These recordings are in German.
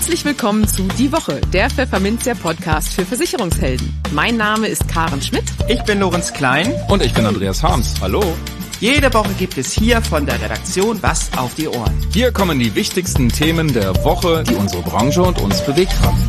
Herzlich willkommen zu Die Woche, der Pfefferminzia Podcast für Versicherungshelden. Mein Name ist Karen Schmidt. Ich bin Lorenz Klein. Und ich bin Andreas Harms. Hallo. Jede Woche gibt es hier von der Redaktion was auf die Ohren. Hier kommen die wichtigsten Themen der Woche, die unsere Branche und uns bewegt haben.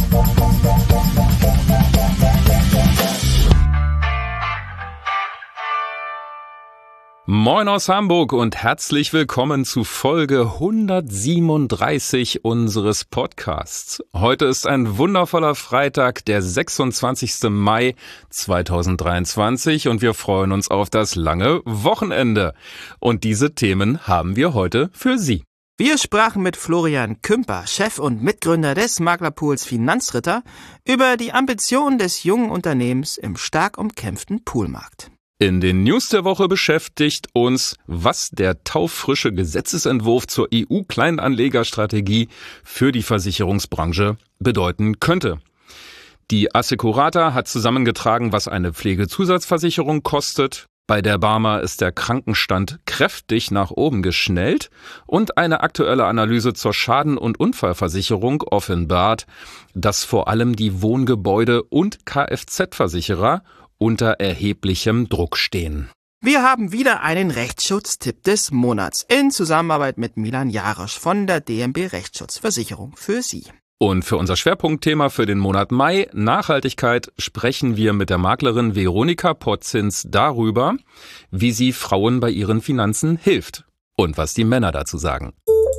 Moin aus Hamburg und herzlich willkommen zu Folge 137 unseres Podcasts. Heute ist ein wundervoller Freitag, der 26. Mai 2023 und wir freuen uns auf das lange Wochenende. Und diese Themen haben wir heute für Sie. Wir sprachen mit Florian Kümper, Chef und Mitgründer des Maklerpools Finanzritter, über die Ambitionen des jungen Unternehmens im stark umkämpften Poolmarkt. In den News der Woche beschäftigt uns, was der taufrische Gesetzesentwurf zur EU-Kleinanlegerstrategie für die Versicherungsbranche bedeuten könnte. Die Assecurata hat zusammengetragen, was eine Pflegezusatzversicherung kostet. Bei der Barmer ist der Krankenstand kräftig nach oben geschnellt und eine aktuelle Analyse zur Schaden- und Unfallversicherung offenbart, dass vor allem die Wohngebäude- und Kfz-Versicherer unter erheblichem Druck stehen. Wir haben wieder einen Rechtsschutztipp des Monats in Zusammenarbeit mit Milan Jarosch von der DNB Rechtsschutzversicherung für Sie. Und für unser Schwerpunktthema für den Monat Mai, Nachhaltigkeit, sprechen wir mit der Maklerin Veronika Potzins darüber, wie sie Frauen bei ihren Finanzen hilft und was die Männer dazu sagen.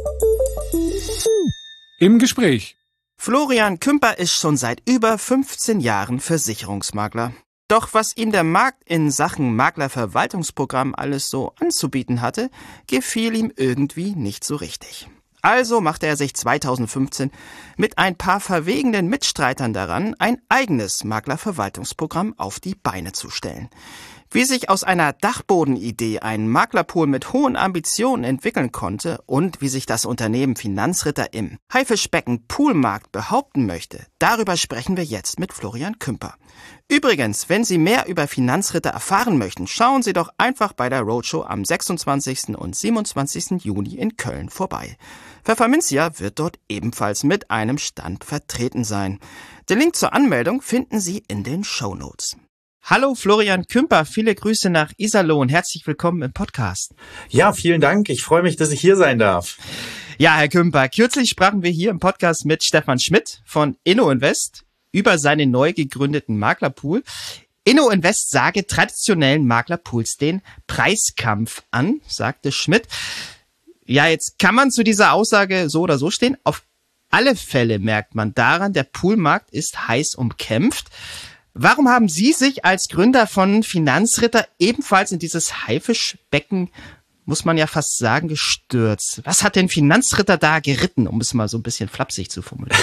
Im Gespräch. Florian Kümper ist schon seit über 15 Jahren Versicherungsmakler. Doch was ihm der Markt in Sachen Maklerverwaltungsprogramm alles so anzubieten hatte, gefiel ihm irgendwie nicht so richtig. Also machte er sich 2015 mit ein paar verwegenen Mitstreitern daran, ein eigenes Maklerverwaltungsprogramm auf die Beine zu stellen. Wie sich aus einer Dachbodenidee ein Maklerpool mit hohen Ambitionen entwickeln konnte und wie sich das Unternehmen Finanzritter im Haifischbecken-Poolmarkt behaupten möchte, darüber sprechen wir jetzt mit Florian Kümper. Übrigens, wenn Sie mehr über Finanzritter erfahren möchten, schauen Sie doch einfach bei der Roadshow am 26. und 27. Juni in Köln vorbei. Pfefferminzia wird dort ebenfalls mit einem Stand vertreten sein. Den Link zur Anmeldung finden Sie in den Shownotes. Hallo Florian Kümper, viele Grüße nach Iserlohn. Herzlich willkommen im Podcast. Ja, vielen Dank. Ich freue mich, dass ich hier sein darf. Ja, Herr Kümper, kürzlich sprachen wir hier im Podcast mit Stefan Schmidt von InnoInvest über seinen neu gegründeten Maklerpool. InnoInvest sage traditionellen Maklerpools den Preiskampf an, sagte Schmidt. Ja, jetzt kann man zu dieser Aussage so oder so stehen. Auf alle Fälle merkt man daran, der Poolmarkt ist heiß umkämpft. Warum haben Sie sich als Gründer von Finanzritter ebenfalls in dieses Haifischbecken, muss man ja fast sagen, gestürzt? Was hat denn Finanzritter da geritten, um es mal so ein bisschen flapsig zu formulieren?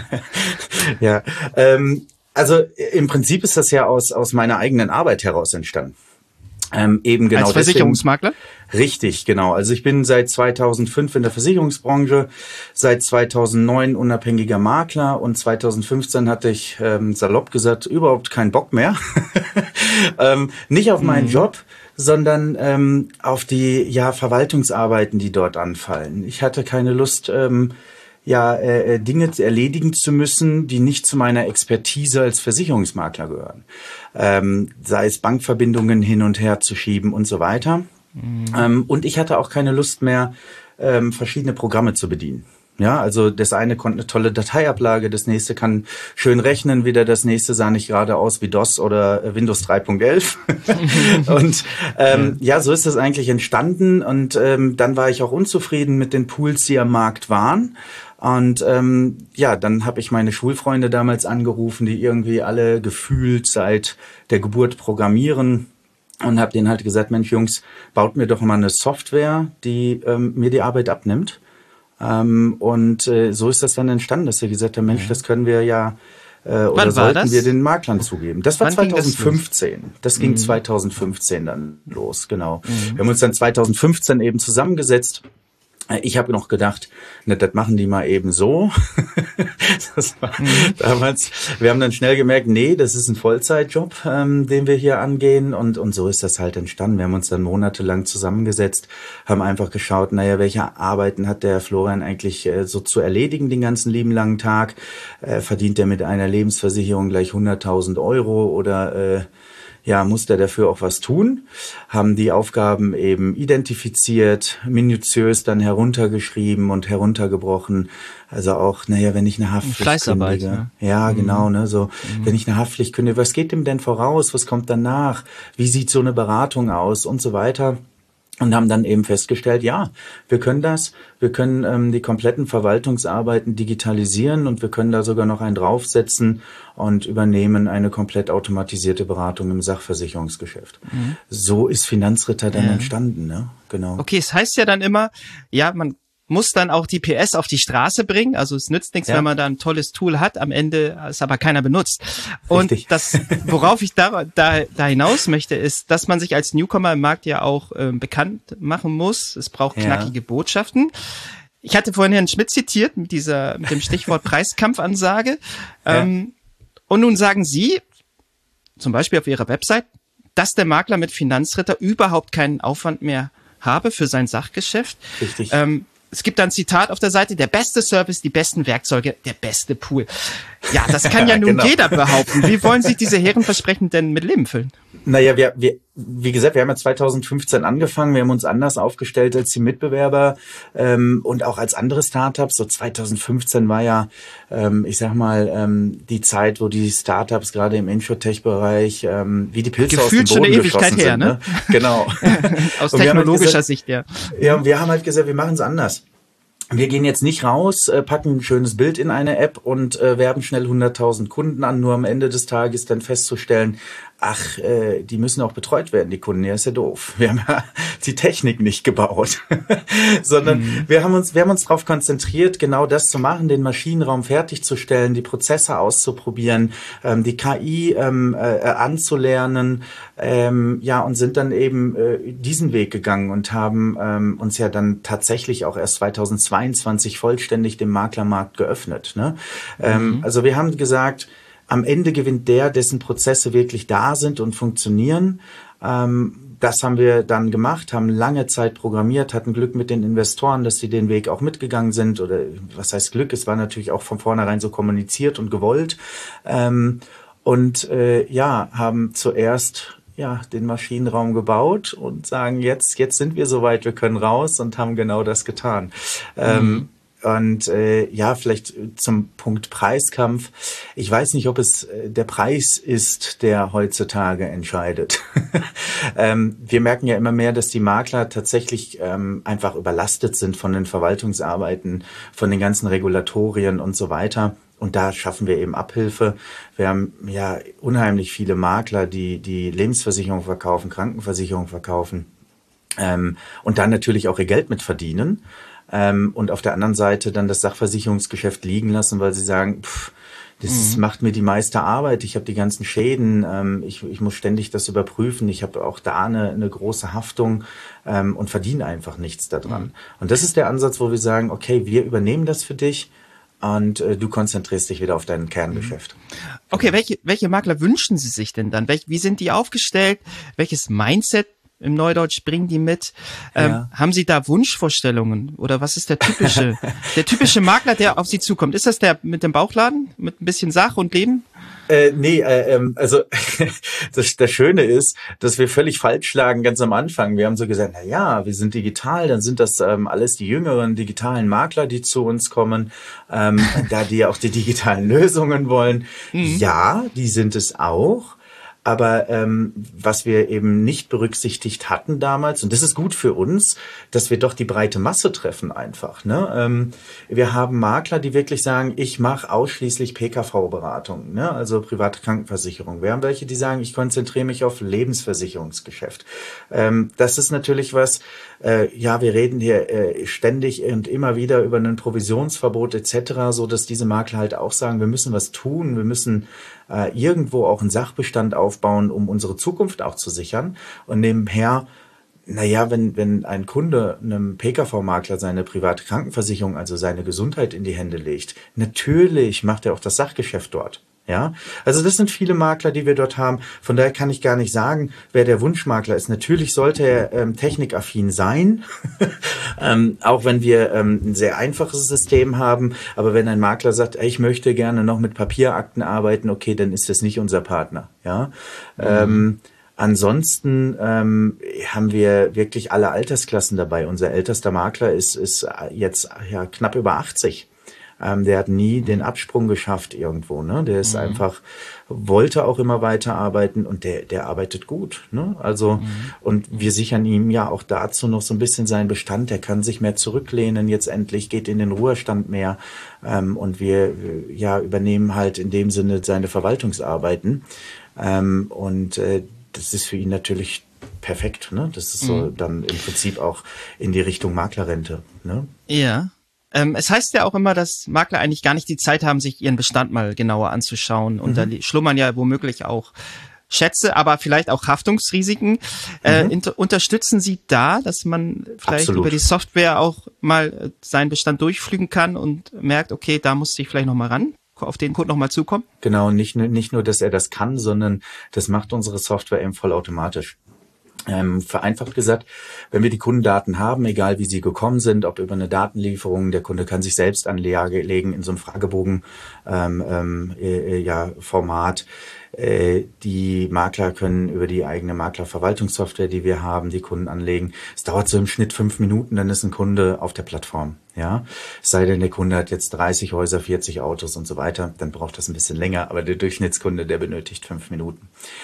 Ja, also im Prinzip ist das ja aus meiner eigenen Arbeit heraus entstanden. Eben genau. Als Versicherungsmakler? Richtig, genau. Also ich bin seit 2005 in der Versicherungsbranche, seit 2009 unabhängiger Makler und 2015 hatte ich, salopp gesagt, überhaupt keinen Bock mehr. Nicht auf meinen Job, sondern auf die Verwaltungsarbeiten, die dort anfallen. Ich hatte keine Lust, Dinge erledigen zu müssen, die nicht zu meiner Expertise als Versicherungsmakler gehören. Sei es Bankverbindungen hin und her zu schieben und so weiter. Und ich hatte auch keine Lust mehr, verschiedene Programme zu bedienen. Ja, also das eine konnte eine tolle Dateiablage, das nächste kann schön rechnen, wieder das nächste sah nicht gerade aus wie DOS oder Windows 3.11. Und so ist das eigentlich entstanden. Und dann war ich auch unzufrieden mit den Pools, die am Markt waren. Und dann habe ich meine Schulfreunde damals angerufen, die irgendwie alle gefühlt seit der Geburt programmieren. Und habe denen halt gesagt, Mensch Jungs, baut mir doch mal eine Software, die mir die Arbeit abnimmt. So ist das dann entstanden, dass wir gesagt haben, Mensch, das können wir sollten wir den Maklern zugeben. Das war 2015. Das ging 2015 dann los, genau. Wir haben uns dann 2015 eben zusammengesetzt Ich habe noch gedacht, ne, das machen die mal eben so. Das war damals. Wir haben dann schnell gemerkt, nee, das ist ein Vollzeitjob, den wir hier angehen. Und so ist das halt entstanden. Wir haben uns dann monatelang zusammengesetzt, haben einfach geschaut, naja, welche Arbeiten hat der Florian eigentlich so zu erledigen den ganzen lieben langen Tag? Verdient der mit einer Lebensversicherung gleich 100.000 Euro oder muss der dafür auch was tun, haben die Aufgaben eben identifiziert, minutiös dann heruntergeschrieben und heruntergebrochen. Also auch, wenn ich eine Haftpflicht Fleißarbeit, kündige. Ja, genau, wenn ich eine Haftpflicht kündige, was geht dem denn voraus? Was kommt danach? Wie sieht so eine Beratung aus und so weiter? Und haben dann eben festgestellt, ja, wir können das. Wir können die kompletten Verwaltungsarbeiten digitalisieren und wir können da sogar noch einen draufsetzen und übernehmen eine komplett automatisierte Beratung im Sachversicherungsgeschäft. So ist Finanzritter dann entstanden, ne? Genau. Okay, es heißt ja dann immer, man muss dann auch die PS auf die Straße bringen. Also es nützt nichts, wenn man da ein tolles Tool hat, am Ende es aber keiner benutzt. Und Richtig. das, worauf ich da hinaus möchte, ist, dass man sich als Newcomer im Markt ja auch bekannt machen muss. Es braucht knackige Botschaften. Ich hatte vorhin Herrn Schmidt zitiert mit dem Stichwort Preiskampfansage. Und nun sagen Sie, zum Beispiel auf Ihrer Website, dass der Makler mit Finanzritter überhaupt keinen Aufwand mehr habe für sein Sachgeschäft. Richtig. Es gibt ein Zitat auf der Seite, der beste Service, die besten Werkzeuge, der beste Pool. Ja, das kann ja nun jeder behaupten. Wie wollen sich diese Herrenversprechen denn mit Leben füllen? Naja, wie gesagt, wir haben ja 2015 angefangen, wir haben uns anders aufgestellt als die Mitbewerber und auch als andere Startups. So 2015 war ja, die Zeit, wo die Startups gerade im Insurtech-Bereich wie die Pilze gefühlt aus dem Boden geschossen schon eine Ewigkeit her, ne? Genau. Aus technologischer Sicht, ja. Ja, und wir haben halt gesagt, wir machen es anders. Wir gehen jetzt nicht raus, packen ein schönes Bild in eine App und werben schnell 100.000 Kunden an, nur am Ende des Tages dann festzustellen, die müssen auch betreut werden, die Kunden. Ja, ist ja doof. Wir haben ja die Technik nicht gebaut, sondern wir haben uns darauf konzentriert, genau das zu machen, den Maschinenraum fertigzustellen, die Prozesse auszuprobieren, die KI anzulernen, und sind dann eben diesen Weg gegangen und haben uns ja dann tatsächlich auch erst 2022 vollständig dem Maklermarkt geöffnet. Ne? Also wir haben gesagt, am Ende gewinnt dessen Prozesse wirklich da sind und funktionieren. Das haben wir dann gemacht, haben lange Zeit programmiert, hatten Glück mit den Investoren, dass sie den Weg auch mitgegangen sind. Oder was heißt Glück? Es war natürlich auch von vornherein so kommuniziert und gewollt. Haben zuerst den Maschinenraum gebaut und sagen, jetzt sind wir soweit, wir können raus und haben genau das getan. Vielleicht zum Punkt Preiskampf. Ich weiß nicht, ob es der Preis ist, der heutzutage entscheidet. Wir merken ja immer mehr, dass die Makler tatsächlich einfach überlastet sind von den Verwaltungsarbeiten, von den ganzen Regulatorien und so weiter. Und da schaffen wir eben Abhilfe. Wir haben ja unheimlich viele Makler, die Lebensversicherung verkaufen, Krankenversicherung verkaufen und dann natürlich auch ihr Geld mit verdienen. Und auf der anderen Seite dann das Sachversicherungsgeschäft liegen lassen, weil sie sagen, das macht mir die meiste Arbeit, ich habe die ganzen Schäden, ich muss ständig das überprüfen, ich habe auch da eine große Haftung und verdiene einfach nichts daran. Und das ist der Ansatz, wo wir sagen, okay, wir übernehmen das für dich und du konzentrierst dich wieder auf dein Kerngeschäft. Okay, welche Makler wünschen Sie sich denn dann? Wie sind die aufgestellt? Welches Mindset im Neudeutsch bringen die mit? Haben Sie da Wunschvorstellungen? Oder was ist der typische Makler, der auf Sie zukommt? Ist das der mit dem Bauchladen? Mit ein bisschen Sache und Leben? Also das Schöne ist, dass wir völlig falsch lagen ganz am Anfang. Wir haben so gesagt, wir sind digital, dann sind das alles die jüngeren digitalen Makler, die zu uns kommen, da die auch die digitalen Lösungen wollen. Ja, die sind es auch. Aber was wir eben nicht berücksichtigt hatten damals, und das ist gut für uns, dass wir doch die breite Masse treffen einfach. Ne? Wir haben Makler, die wirklich sagen, ich mache ausschließlich PKV-Beratung, ne? Also private Krankenversicherung. Wir haben welche, die sagen, ich konzentriere mich auf Lebensversicherungsgeschäft. Das ist natürlich was, wir reden hier ständig und immer wieder über ein Provisionsverbot etc., so dass diese Makler halt auch sagen, wir müssen was tun, wir müssen irgendwo auch einen Sachbestand aufbauen, um unsere Zukunft auch zu sichern. Und nebenher Naja, wenn ein Kunde einem PKV-Makler seine private Krankenversicherung, also seine Gesundheit in die Hände legt, natürlich macht er auch das Sachgeschäft dort. Ja, also das sind viele Makler, die wir dort haben. Von daher kann ich gar nicht sagen, wer der Wunschmakler ist. Natürlich sollte er technikaffin sein, auch wenn wir ein sehr einfaches System haben. Aber wenn ein Makler sagt, ey, ich möchte gerne noch mit Papierakten arbeiten, okay, dann ist das nicht unser Partner. Ja. Ansonsten haben wir wirklich alle Altersklassen dabei. Unser ältester Makler ist jetzt ja knapp über 80. Der hat nie den Absprung geschafft irgendwo. Ne? Der ist einfach, wollte auch immer weiterarbeiten und der arbeitet gut. Ne? Also und wir sichern ihm ja auch dazu noch so ein bisschen seinen Bestand. Der kann sich mehr zurücklehnen. Jetzt endlich geht in den Ruhestand mehr und wir übernehmen halt in dem Sinne seine Verwaltungsarbeiten das ist für ihn natürlich perfekt. Ne? Das ist so dann im Prinzip auch in die Richtung Maklerrente. Ne? Ja. Es heißt ja auch immer, dass Makler eigentlich gar nicht die Zeit haben, sich ihren Bestand mal genauer anzuschauen. Und da schlummern ja womöglich auch Schätze, aber vielleicht auch Haftungsrisiken. Unterstützen Sie da, dass man vielleicht über die Software auch mal seinen Bestand durchflügen kann und merkt, okay, da muss ich vielleicht noch mal ran, auf den Code noch mal zukommen? Genau, nicht nur, dass er das kann, sondern das macht unsere Software eben vollautomatisch. Vereinfacht gesagt, wenn wir die Kundendaten haben, egal wie sie gekommen sind, ob über eine Datenlieferung, der Kunde kann sich selbst anlegen in so einem Fragebogen Format. Die Makler können über die eigene Maklerverwaltungssoftware, die wir haben, die Kunden anlegen. Es dauert so im Schnitt 5 Minuten, dann ist ein Kunde auf der Plattform. Ja, es sei denn, der Kunde hat jetzt 30 Häuser, 40 Autos und so weiter, dann braucht das ein bisschen länger, aber der Durchschnittskunde, der benötigt 5 Minuten.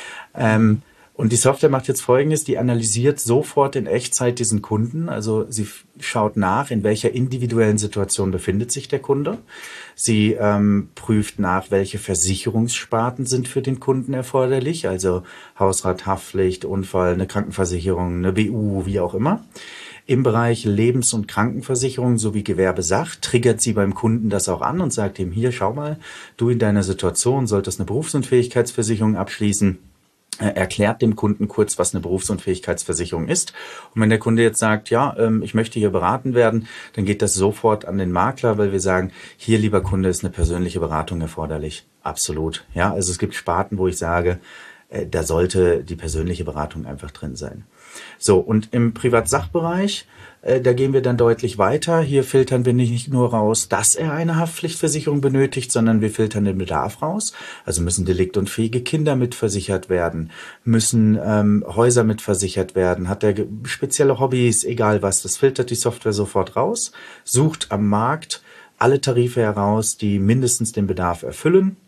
Und die Software macht jetzt Folgendes, die analysiert sofort in Echtzeit diesen Kunden. Also sie schaut nach, in welcher individuellen Situation befindet sich der Kunde. Sie prüft nach, welche Versicherungssparten sind für den Kunden erforderlich. Also Hausrat, Haftpflicht, Unfall, eine Krankenversicherung, eine BU, wie auch immer. Im Bereich Lebens- und Krankenversicherung sowie Gewerbesach triggert sie beim Kunden das auch an und sagt ihm, hier, schau mal, du in deiner Situation solltest eine Berufsunfähigkeitsversicherung abschließen. Erklärt dem Kunden kurz, was eine Berufsunfähigkeitsversicherung ist. Und wenn der Kunde jetzt sagt, ja, ich möchte hier beraten werden, dann geht das sofort an den Makler, weil wir sagen, hier, lieber Kunde, ist eine persönliche Beratung erforderlich. Absolut. Ja, also es gibt Sparten, wo ich sage, da sollte die persönliche Beratung einfach drin sein. So, und im Privatsachbereich, da gehen wir dann deutlich weiter. Hier filtern wir nicht nur raus, dass er eine Haftpflichtversicherung benötigt, sondern wir filtern den Bedarf raus. Also müssen deliktunfähige Kinder mitversichert werden, müssen Häuser mitversichert werden, hat er spezielle Hobbys, egal was. Das filtert die Software sofort raus, sucht am Markt alle Tarife heraus, die mindestens den Bedarf erfüllen.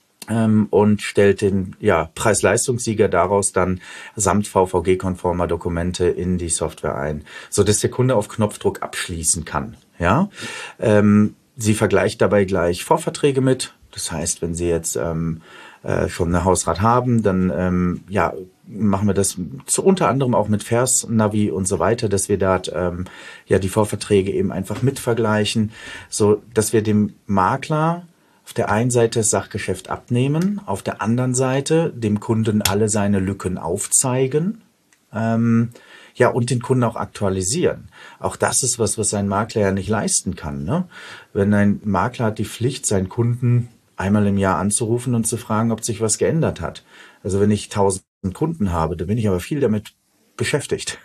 Und stellt den Preis-Leistungssieger daraus dann samt VVG-konformer Dokumente in die Software ein, so dass der Kunde auf Knopfdruck abschließen kann. Ja, sie vergleicht dabei gleich Vorverträge mit. Das heißt, wenn Sie jetzt schon eine Hausrat haben, dann machen wir das unter anderem auch mit Vers, Navi und so weiter, dass wir dort die Vorverträge eben einfach mit vergleichen, so dass wir dem Makler auf der einen Seite das Sachgeschäft abnehmen, auf der anderen Seite dem Kunden alle seine Lücken aufzeigen, und den Kunden auch aktualisieren. Auch das ist was ein Makler ja nicht leisten kann. Ne? Wenn ein Makler hat die Pflicht, seinen Kunden einmal im Jahr anzurufen und zu fragen, ob sich was geändert hat. Also wenn ich 1000 Kunden habe, dann bin ich aber viel damit beschäftigt.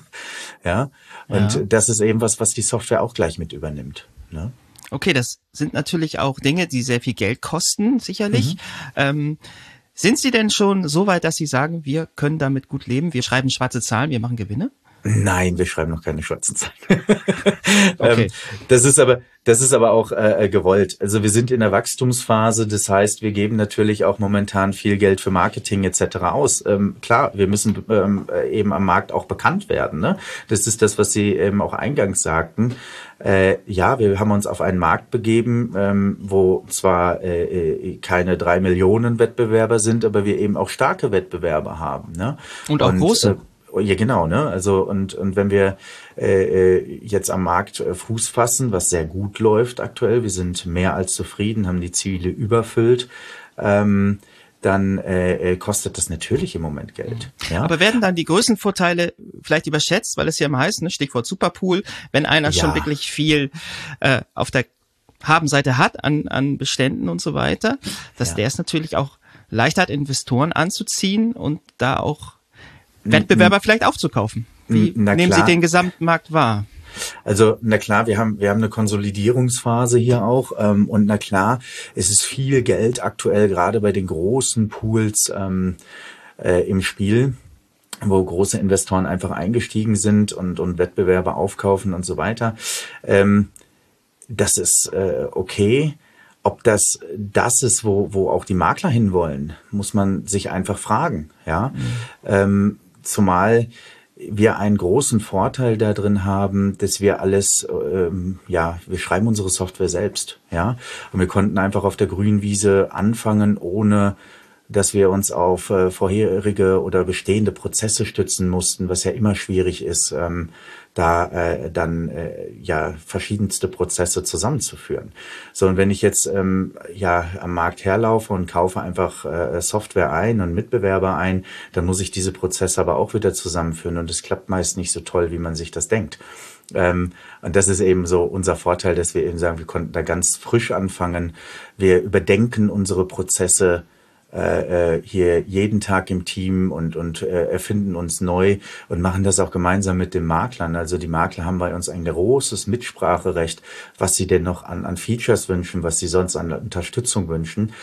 Und das ist eben was die Software auch gleich mit übernimmt. Ne? Okay, das sind natürlich auch Dinge, die sehr viel Geld kosten, sicherlich. Sind Sie denn schon so weit, dass Sie sagen, wir können damit gut leben, wir schreiben schwarze Zahlen, wir machen Gewinne? Nein, wir schreiben noch keine schwarzen Zahlen. Okay. Das ist aber auch gewollt. Also wir sind in der Wachstumsphase, das heißt, wir geben natürlich auch momentan viel Geld für Marketing etc. aus. Klar, wir müssen eben am Markt auch bekannt werden. Ne? Das ist das, was Sie eben auch eingangs sagten. Wir haben uns auf einen Markt begeben, wo zwar keine 3 Millionen Wettbewerber sind, aber wir eben auch starke Wettbewerber haben. Ne? Und auch große. Ja, genau, ne? Also und wenn wir jetzt am Markt Fuß fassen, was sehr gut läuft aktuell, wir sind mehr als zufrieden, haben die Ziele überfüllt, dann kostet das natürlich im Moment Geld. Ja? Aber werden dann die größten Vorteile vielleicht überschätzt, weil es ja immer heißt, ne, Stichwort Superpool, wenn einer schon wirklich viel auf der Habenseite hat an Beständen und so weiter, dass der es natürlich auch leichter hat, Investoren anzuziehen und da auch Wettbewerber vielleicht aufzukaufen. Wie nehmen Sie den Gesamtmarkt wahr? Also, na klar, wir haben eine Konsolidierungsphase hier auch, und na klar, es ist viel Geld aktuell gerade bei den großen Pools im Spiel, wo große Investoren einfach eingestiegen sind und Wettbewerber aufkaufen und so weiter. Das ist okay. Ob das ist, wo auch die Makler hinwollen, muss man sich einfach fragen. Ja, zumal wir einen großen Vorteil da drin haben, dass wir alles, wir schreiben unsere Software selbst, ja, und wir konnten einfach auf der grünen Wiese anfangen, ohne dass wir uns auf vorherige oder bestehende Prozesse stützen mussten, was ja immer schwierig ist, dann verschiedenste Prozesse zusammenzuführen. So, und wenn ich jetzt am Markt herlaufe und kaufe einfach Software ein und Mitbewerber ein, dann muss ich diese Prozesse aber auch wieder zusammenführen und es klappt meist nicht so toll, wie man sich das denkt. Und das ist eben so unser Vorteil, dass wir eben sagen, wir konnten da ganz frisch anfangen. Wir überdenken unsere Prozesse hier jeden Tag im Team und erfinden uns neu und machen das auch gemeinsam mit den Maklern. Also die Makler haben bei uns ein großes Mitspracherecht, was sie denn noch an Features wünschen, was sie sonst an Unterstützung wünschen.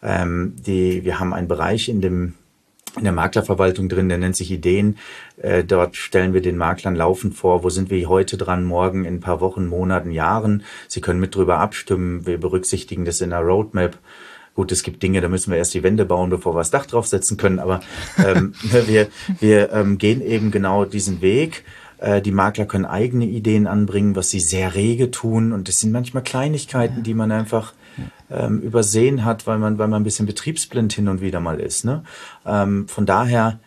Wir haben einen Bereich in der Maklerverwaltung drin, der nennt sich Ideen. Dort stellen wir den Maklern laufend vor, wo sind wir heute dran, morgen, in ein paar Wochen, Monaten, Jahren. Sie können mit drüber abstimmen. Wir berücksichtigen das in der Roadmap. Gut, es gibt Dinge, da müssen wir erst die Wände bauen, bevor wir das Dach draufsetzen können, aber wir gehen eben genau diesen Weg. Die Makler können eigene Ideen anbringen, was sie sehr rege tun, und das sind manchmal Kleinigkeiten, die man einfach übersehen hat, weil man ein bisschen betriebsblind hin und wieder mal ist. Ne? Von daher,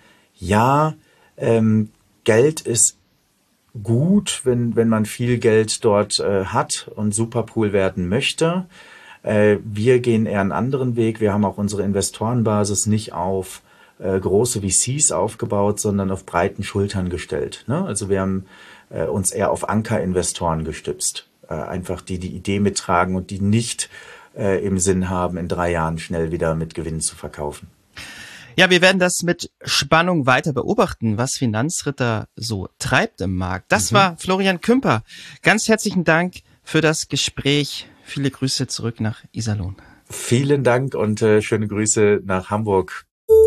Geld ist gut, wenn man viel Geld dort hat und Superpool werden möchte. Wir gehen eher einen anderen Weg. Wir haben auch unsere Investorenbasis nicht auf große VCs aufgebaut, sondern auf breiten Schultern gestellt. Ne? Also wir haben uns eher auf Ankerinvestoren gestützt. Einfach die Idee mittragen und die nicht im Sinn haben, in 3 Jahren schnell wieder mit Gewinn zu verkaufen. Ja, wir werden das mit Spannung weiter beobachten, was Finanzritter so treibt im Markt. Das war Florian Kümper. Ganz herzlichen Dank für das Gespräch. Viele Grüße zurück nach Iserlohn. Vielen Dank und schöne Grüße nach Hamburg.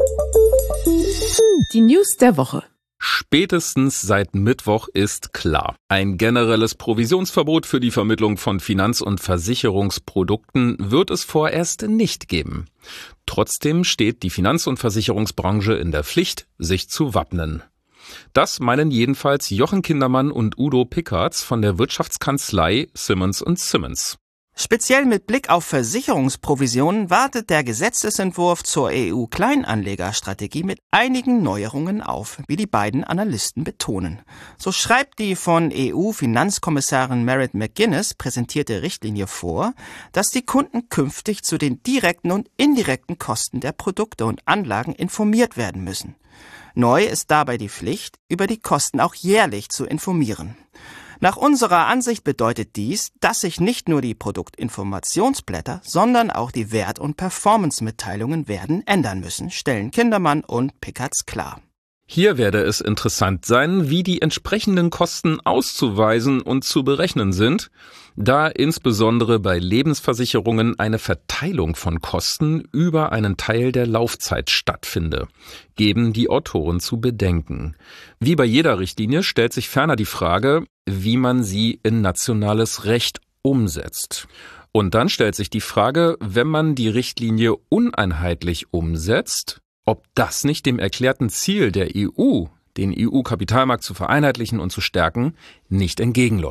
Die News der Woche. Spätestens seit Mittwoch ist klar: Ein generelles Provisionsverbot für die Vermittlung von Finanz- und Versicherungsprodukten wird es vorerst nicht geben. Trotzdem steht die Finanz- und Versicherungsbranche in der Pflicht, sich zu wappnen. Das meinen jedenfalls Jochen Kindermann und Udo Pickartz von der Wirtschaftskanzlei Simmons & Simmons. Speziell mit Blick auf Versicherungsprovisionen wartet der Gesetzesentwurf zur EU-Kleinanlegerstrategie mit einigen Neuerungen auf, wie die beiden Analysten betonen. So schreibt die von EU-Finanzkommissarin Merit McGuinness präsentierte Richtlinie vor, dass die Kunden künftig zu den direkten und indirekten Kosten der Produkte und Anlagen informiert werden müssen. Neu ist dabei die Pflicht, über die Kosten auch jährlich zu informieren. Nach unserer Ansicht bedeutet dies, dass sich nicht nur die Produktinformationsblätter, sondern auch die Wert- und Performance-Mitteilungen werden ändern müssen, stellen Kindermann und Pickartz klar. Hier werde es interessant sein, wie die entsprechenden Kosten auszuweisen und zu berechnen sind, da insbesondere bei Lebensversicherungen eine Verteilung von Kosten über einen Teil der Laufzeit stattfinde, geben die Autoren zu bedenken. Wie bei jeder Richtlinie stellt sich ferner die Frage, wie man sie in nationales Recht umsetzt. Und dann stellt sich die Frage, wenn man die Richtlinie uneinheitlich umsetzt, ob das nicht dem erklärten Ziel der EU, den EU-Kapitalmarkt zu vereinheitlichen und zu stärken, nicht entgegenläuft.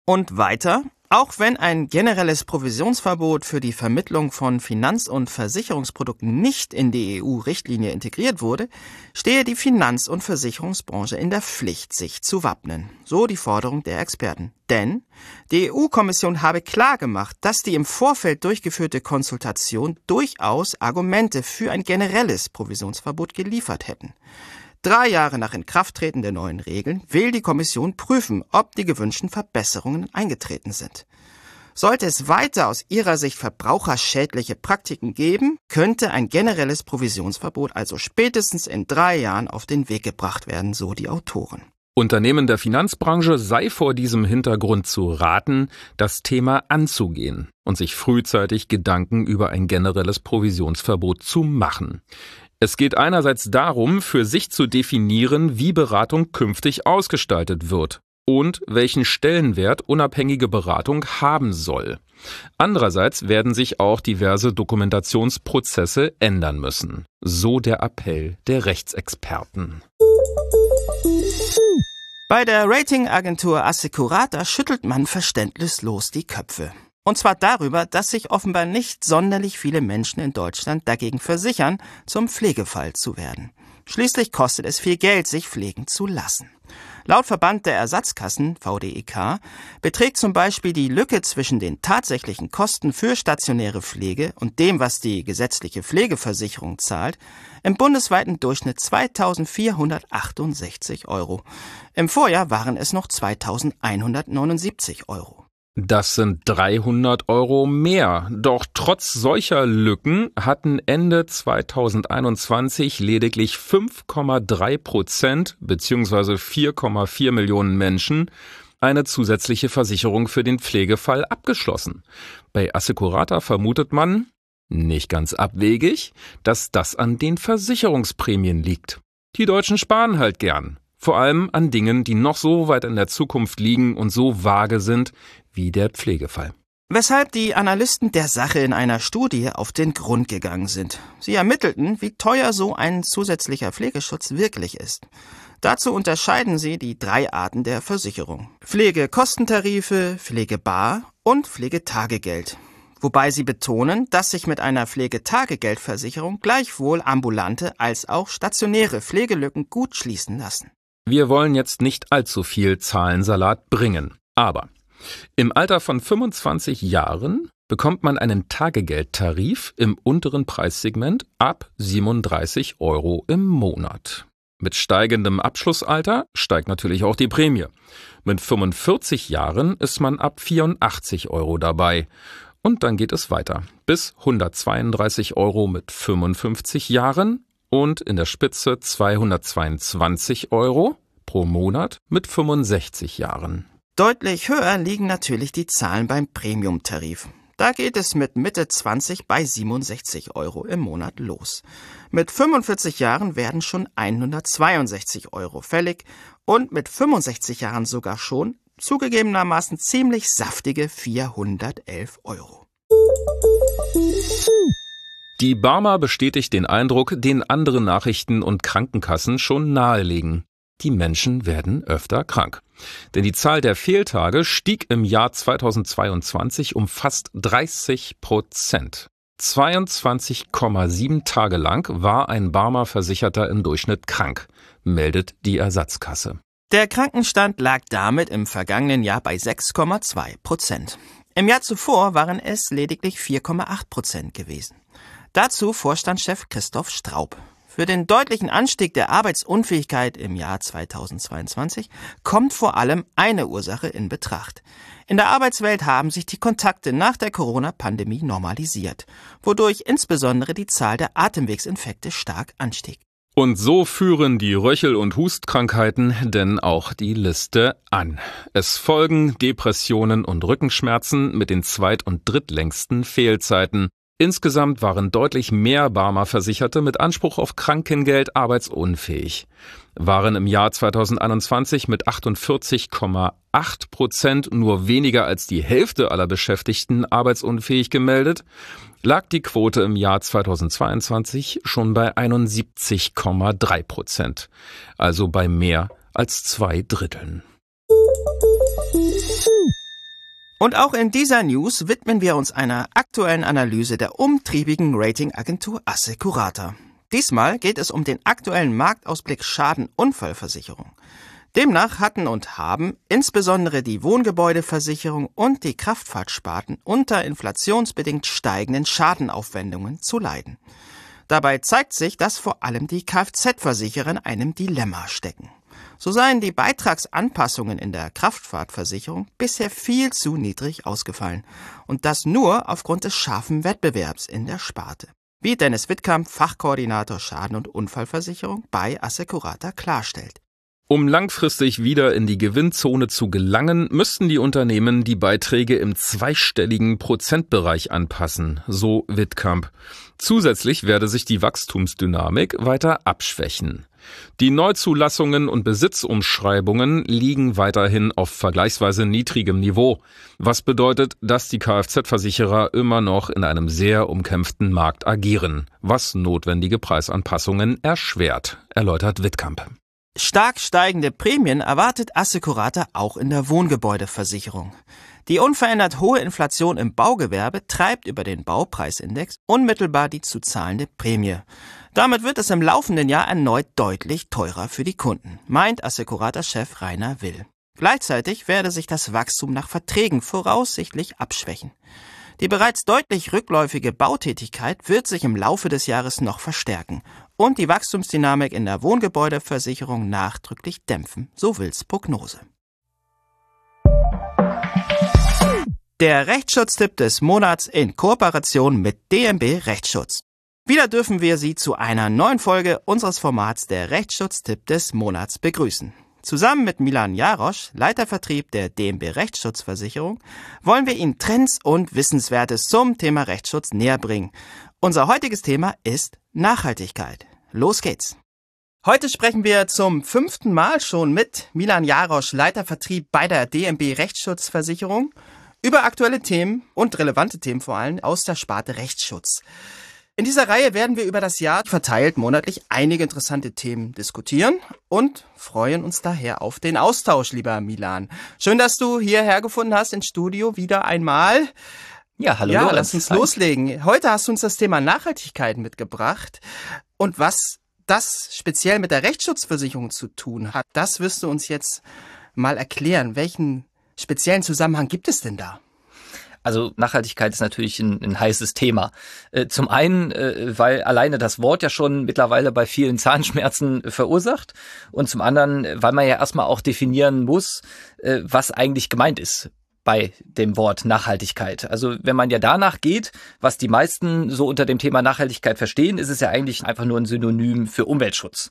Und weiter, auch wenn ein generelles Provisionsverbot für die Vermittlung von Finanz- und Versicherungsprodukten nicht in die EU-Richtlinie integriert wurde, stehe die Finanz- und Versicherungsbranche in der Pflicht, sich zu wappnen. So die Forderung der Experten. Denn die EU-Kommission habe klargemacht, dass die im Vorfeld durchgeführte Konsultation durchaus Argumente für ein generelles Provisionsverbot geliefert hätten. 3 Jahre nach Inkrafttreten der neuen Regeln will die Kommission prüfen, ob die gewünschten Verbesserungen eingetreten sind. Sollte es weiter aus ihrer Sicht verbraucherschädliche Praktiken geben, könnte ein generelles Provisionsverbot also spätestens in 3 Jahren auf den Weg gebracht werden, so die Autoren. Unternehmen der Finanzbranche sei vor diesem Hintergrund zu raten, das Thema anzugehen und sich frühzeitig Gedanken über ein generelles Provisionsverbot zu machen. Es geht einerseits darum, für sich zu definieren, wie Beratung künftig ausgestaltet wird und welchen Stellenwert unabhängige Beratung haben soll. Andererseits werden sich auch diverse Dokumentationsprozesse ändern müssen. So der Appell der Rechtsexperten. Bei der Ratingagentur Assecurata schüttelt man verständnislos die Köpfe. Und zwar darüber, dass sich offenbar nicht sonderlich viele Menschen in Deutschland dagegen versichern, zum Pflegefall zu werden. Schließlich kostet es viel Geld, sich pflegen zu lassen. Laut Verband der Ersatzkassen, VDEK, beträgt zum Beispiel die Lücke zwischen den tatsächlichen Kosten für stationäre Pflege und dem, was die gesetzliche Pflegeversicherung zahlt, im bundesweiten Durchschnitt 2.468 €. Im Vorjahr waren es noch 2.179 €. Das sind 300 € mehr. Doch trotz solcher Lücken hatten Ende 2021 lediglich 5,3% bzw. 4,4 Millionen Menschen eine zusätzliche Versicherung für den Pflegefall abgeschlossen. Bei Assecurata vermutet man, nicht ganz abwegig, dass das an den Versicherungsprämien liegt. Die Deutschen sparen halt gern. Vor allem an Dingen, die noch so weit in der Zukunft liegen und so vage sind wie der Pflegefall. Weshalb die Analysten der Sache in einer Studie auf den Grund gegangen sind. Sie ermittelten, wie teuer so ein zusätzlicher Pflegeschutz wirklich ist. Dazu unterscheiden sie die 3 Arten der Versicherung: Pflegekostentarife, Pflegebar und Pflegetagegeld. Wobei sie betonen, dass sich mit einer Pflegetagegeldversicherung gleichwohl ambulante als auch stationäre Pflegelücken gut schließen lassen. Wir wollen jetzt nicht allzu viel Zahlensalat bringen, aber im Alter von 25 Jahren bekommt man einen Tagegeldtarif im unteren Preissegment ab 37 € im Monat. Mit steigendem Abschlussalter steigt natürlich auch die Prämie. Mit 45 Jahren ist man ab 84 € dabei. Und dann geht es weiter bis 132 € mit 55 Jahren und in der Spitze 222 € pro Monat mit 65 Jahren. Deutlich höher liegen natürlich die Zahlen beim Premium-Tarif. Da geht es mit Mitte 20 bei 67 € im Monat los. Mit 45 Jahren werden schon 162 € fällig und mit 65 Jahren sogar schon zugegebenermaßen ziemlich saftige 411 €. Die Barmer bestätigt den Eindruck, den andere Nachrichten und Krankenkassen schon nahelegen. Die Menschen werden öfter krank. Denn die Zahl der Fehltage stieg im Jahr 2022 um fast 30%. 22,7 Tage lang war ein Barmer Versicherter im Durchschnitt krank, meldet die Ersatzkasse. Der Krankenstand lag damit im vergangenen Jahr bei 6,2%. Im Jahr zuvor waren es lediglich 4,8% gewesen. Dazu Vorstandschef Christoph Straub. Für den deutlichen Anstieg der Arbeitsunfähigkeit im Jahr 2022 kommt vor allem eine Ursache in Betracht. In der Arbeitswelt haben sich die Kontakte nach der Corona-Pandemie normalisiert, wodurch insbesondere die Zahl der Atemwegsinfekte stark anstieg. Und so führen die Röchel- und Hustkrankheiten denn auch die Liste an. Es folgen Depressionen und Rückenschmerzen mit den zweit- und drittlängsten Fehlzeiten. Insgesamt waren deutlich mehr Barmer Versicherte mit Anspruch auf Krankengeld arbeitsunfähig. Waren im Jahr 2021 mit 48,8% nur weniger als die Hälfte aller Beschäftigten arbeitsunfähig gemeldet, lag die Quote im Jahr 2022 schon bei 71,3%, also bei mehr als 2/3. Und auch in dieser News widmen wir uns einer aktuellen Analyse der umtriebigen Ratingagentur Assecurata. Diesmal geht es um den aktuellen Marktausblick Schaden-Unfallversicherung. Demnach hatten und haben insbesondere die Wohngebäudeversicherung und die Kraftfahrtsparten unter inflationsbedingt steigenden Schadenaufwendungen zu leiden. Dabei zeigt sich, dass vor allem die Kfz-Versicherer in einem Dilemma stecken. So seien die Beitragsanpassungen in der Kraftfahrtversicherung bisher viel zu niedrig ausgefallen und das nur aufgrund des scharfen Wettbewerbs in der Sparte. Wie Dennis Wittkamp, Fachkoordinator Schaden- und Unfallversicherung bei Assecurata, klarstellt. Um langfristig wieder in die Gewinnzone zu gelangen, müssten die Unternehmen die Beiträge im zweistelligen Prozentbereich anpassen, so Wittkamp. Zusätzlich werde sich die Wachstumsdynamik weiter abschwächen. Die Neuzulassungen und Besitzumschreibungen liegen weiterhin auf vergleichsweise niedrigem Niveau, was bedeutet, dass die Kfz-Versicherer immer noch in einem sehr umkämpften Markt agieren, was notwendige Preisanpassungen erschwert, erläutert Wittkamp. Stark steigende Prämien erwartet Assecurata auch in der Wohngebäudeversicherung. Die unverändert hohe Inflation im Baugewerbe treibt über den Baupreisindex unmittelbar die zu zahlende Prämie. Damit wird es im laufenden Jahr erneut deutlich teurer für die Kunden, meint Assecurata-Chef Rainer Will. Gleichzeitig werde sich das Wachstum nach Verträgen voraussichtlich abschwächen. Die bereits deutlich rückläufige Bautätigkeit wird sich im Laufe des Jahres noch verstärken und die Wachstumsdynamik in der Wohngebäudeversicherung nachdrücklich dämpfen, so Wills Prognose. Der Rechtsschutztipp des Monats in Kooperation mit DNB Rechtsschutz. Wieder dürfen wir Sie zu einer neuen Folge unseres Formats der Rechtsschutztipp des Monats begrüßen. Zusammen mit Milan Jarosch, Leitervertrieb der DNB Rechtsschutzversicherung, wollen wir Ihnen Trends und Wissenswertes zum Thema Rechtsschutz näher bringen. Unser heutiges Thema ist Nachhaltigkeit. Los geht's! Heute sprechen wir zum 5. Mal schon mit Milan Jarosch, Leitervertrieb bei der DNB Rechtsschutzversicherung, über aktuelle Themen und relevante Themen vor allem aus der Sparte Rechtsschutz. In dieser Reihe werden wir über das Jahr verteilt monatlich einige interessante Themen diskutieren und freuen uns daher auf den Austausch, lieber Milan. Schön, dass du hierher gefunden hast ins Studio wieder einmal. Ja, hallo. Ja, lass uns loslegen. Heute hast du uns das Thema Nachhaltigkeit mitgebracht und was das speziell mit der Rechtsschutzversicherung zu tun hat, das wirst du uns jetzt mal erklären. Welchen speziellen Zusammenhang gibt es denn da? Also Nachhaltigkeit ist natürlich ein heißes Thema. Zum einen, weil alleine das Wort ja schon mittlerweile bei vielen Zahnschmerzen verursacht und zum anderen, weil man ja erstmal auch definieren muss, was eigentlich gemeint ist bei dem Wort Nachhaltigkeit. Also wenn man ja danach geht, was die meisten so unter dem Thema Nachhaltigkeit verstehen, ist es ja eigentlich einfach nur ein Synonym für Umweltschutz.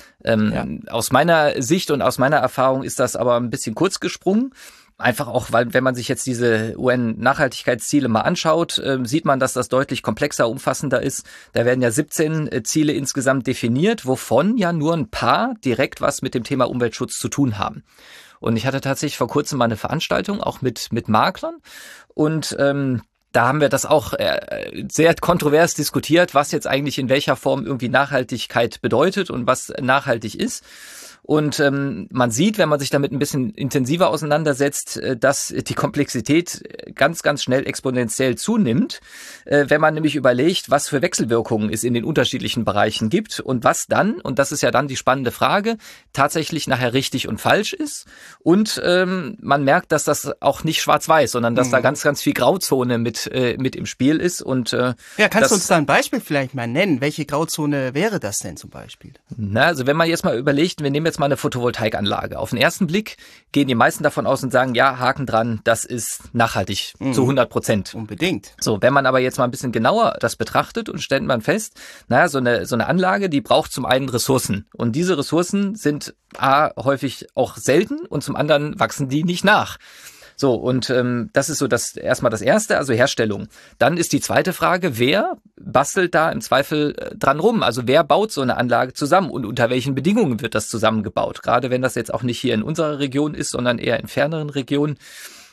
Aus meiner Sicht und aus meiner Erfahrung ist das aber ein bisschen kurz gesprungen. Einfach auch, weil wenn man sich jetzt diese UN-Nachhaltigkeitsziele mal anschaut, sieht man, dass das deutlich komplexer, umfassender ist. Da werden ja 17 Ziele insgesamt definiert, wovon ja nur ein paar direkt was mit dem Thema Umweltschutz zu tun haben. Und ich hatte tatsächlich vor kurzem mal eine Veranstaltung, auch mit Maklern. Und da haben wir das auch sehr kontrovers diskutiert, was jetzt eigentlich in welcher Form irgendwie Nachhaltigkeit bedeutet und was nachhaltig ist. Und man sieht, wenn man sich damit ein bisschen intensiver auseinandersetzt, dass die Komplexität ganz, ganz schnell exponentiell zunimmt, wenn man nämlich überlegt, was für Wechselwirkungen es in den unterschiedlichen Bereichen gibt und was dann, und das ist ja dann die spannende Frage, tatsächlich nachher richtig und falsch ist. Und man merkt, dass das auch nicht schwarz-weiß, sondern dass da ganz, ganz viel Grauzone mit im Spiel ist. Und ja, kannst du uns da ein Beispiel vielleicht mal nennen? Welche Grauzone wäre das denn zum Beispiel? Na, also wenn man jetzt mal überlegt, wir nehmen jetzt mal eine Photovoltaikanlage. Auf den ersten Blick gehen die meisten davon aus und sagen, ja, Haken dran, das ist nachhaltig zu 100%. Unbedingt. So, wenn man aber jetzt mal ein bisschen genauer das betrachtet und stellt man fest, naja, so eine Anlage, die braucht zum einen Ressourcen. Und diese Ressourcen sind häufig auch selten und zum anderen wachsen die nicht nach. So, und das ist so erstmal das Erste, also Herstellung. Dann ist die zweite Frage, wer bastelt da im Zweifel dran rum? Also wer baut so eine Anlage zusammen und unter welchen Bedingungen wird das zusammengebaut? Gerade wenn das jetzt auch nicht hier in unserer Region ist, sondern eher in ferneren Regionen.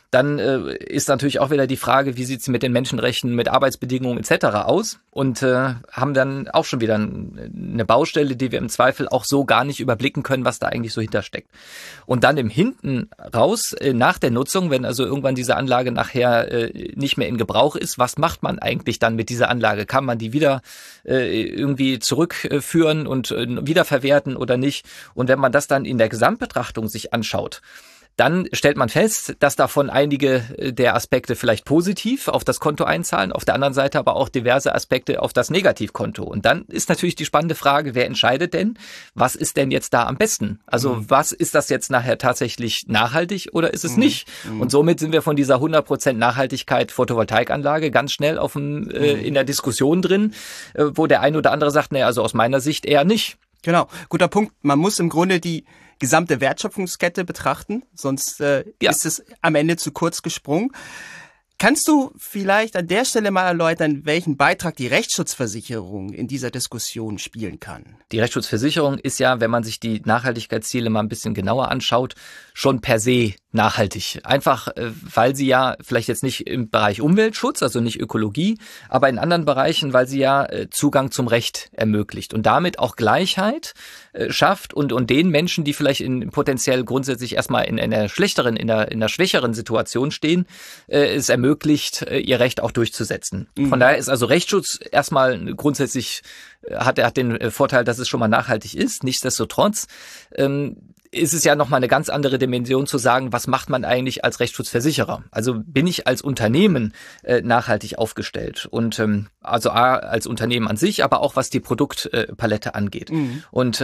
Dann ist natürlich auch wieder die Frage, wie sieht es mit den Menschenrechten, mit Arbeitsbedingungen etc. aus? Und haben dann auch schon wieder eine Baustelle, die wir im Zweifel auch so gar nicht überblicken können, was da eigentlich so hintersteckt. Und dann im Hinten raus, nach der Nutzung, wenn also irgendwann diese Anlage nachher nicht mehr in Gebrauch ist, was macht man eigentlich dann mit dieser Anlage? Kann man die wieder irgendwie zurückführen und wiederverwerten oder nicht? Und wenn man das dann in der Gesamtbetrachtung sich anschaut, dann stellt man fest, dass davon einige der Aspekte vielleicht positiv auf das Konto einzahlen, auf der anderen Seite aber auch diverse Aspekte auf das Negativkonto. Und dann ist natürlich die spannende Frage, wer entscheidet denn, was ist denn jetzt da am besten? Also was ist das jetzt nachher tatsächlich nachhaltig oder ist es nicht? Und somit sind wir von dieser 100% Nachhaltigkeit Photovoltaikanlage ganz schnell in der Diskussion drin, wo der eine oder andere sagt, also aus meiner Sicht eher nicht. Genau, guter Punkt. Man muss im Grunde die gesamte Wertschöpfungskette betrachten, sonst ist es am Ende zu kurz gesprungen. Kannst du vielleicht an der Stelle mal erläutern, welchen Beitrag die Rechtsschutzversicherung in dieser Diskussion spielen kann? Die Rechtsschutzversicherung ist ja, wenn man sich die Nachhaltigkeitsziele mal ein bisschen genauer anschaut, schon per se nachhaltig. Einfach, weil sie ja vielleicht jetzt nicht im Bereich Umweltschutz, also nicht Ökologie, aber in anderen Bereichen, weil sie ja Zugang zum Recht ermöglicht und damit auch Gleichheit schafft und den Menschen, die vielleicht potenziell grundsätzlich erstmal in einer schlechteren, in einer schwächeren Situation stehen, es ermöglicht, ihr Recht auch durchzusetzen. Von daher ist also Rechtsschutz erstmal grundsätzlich, hat den Vorteil, dass es schon mal nachhaltig ist. Nichtsdestotrotz ist es ja nochmal eine ganz andere Dimension zu sagen, was macht man eigentlich als Rechtsschutzversicherer? Also bin ich als Unternehmen nachhaltig aufgestellt und also A, als Unternehmen an sich, aber auch was die Produktpalette angeht. Und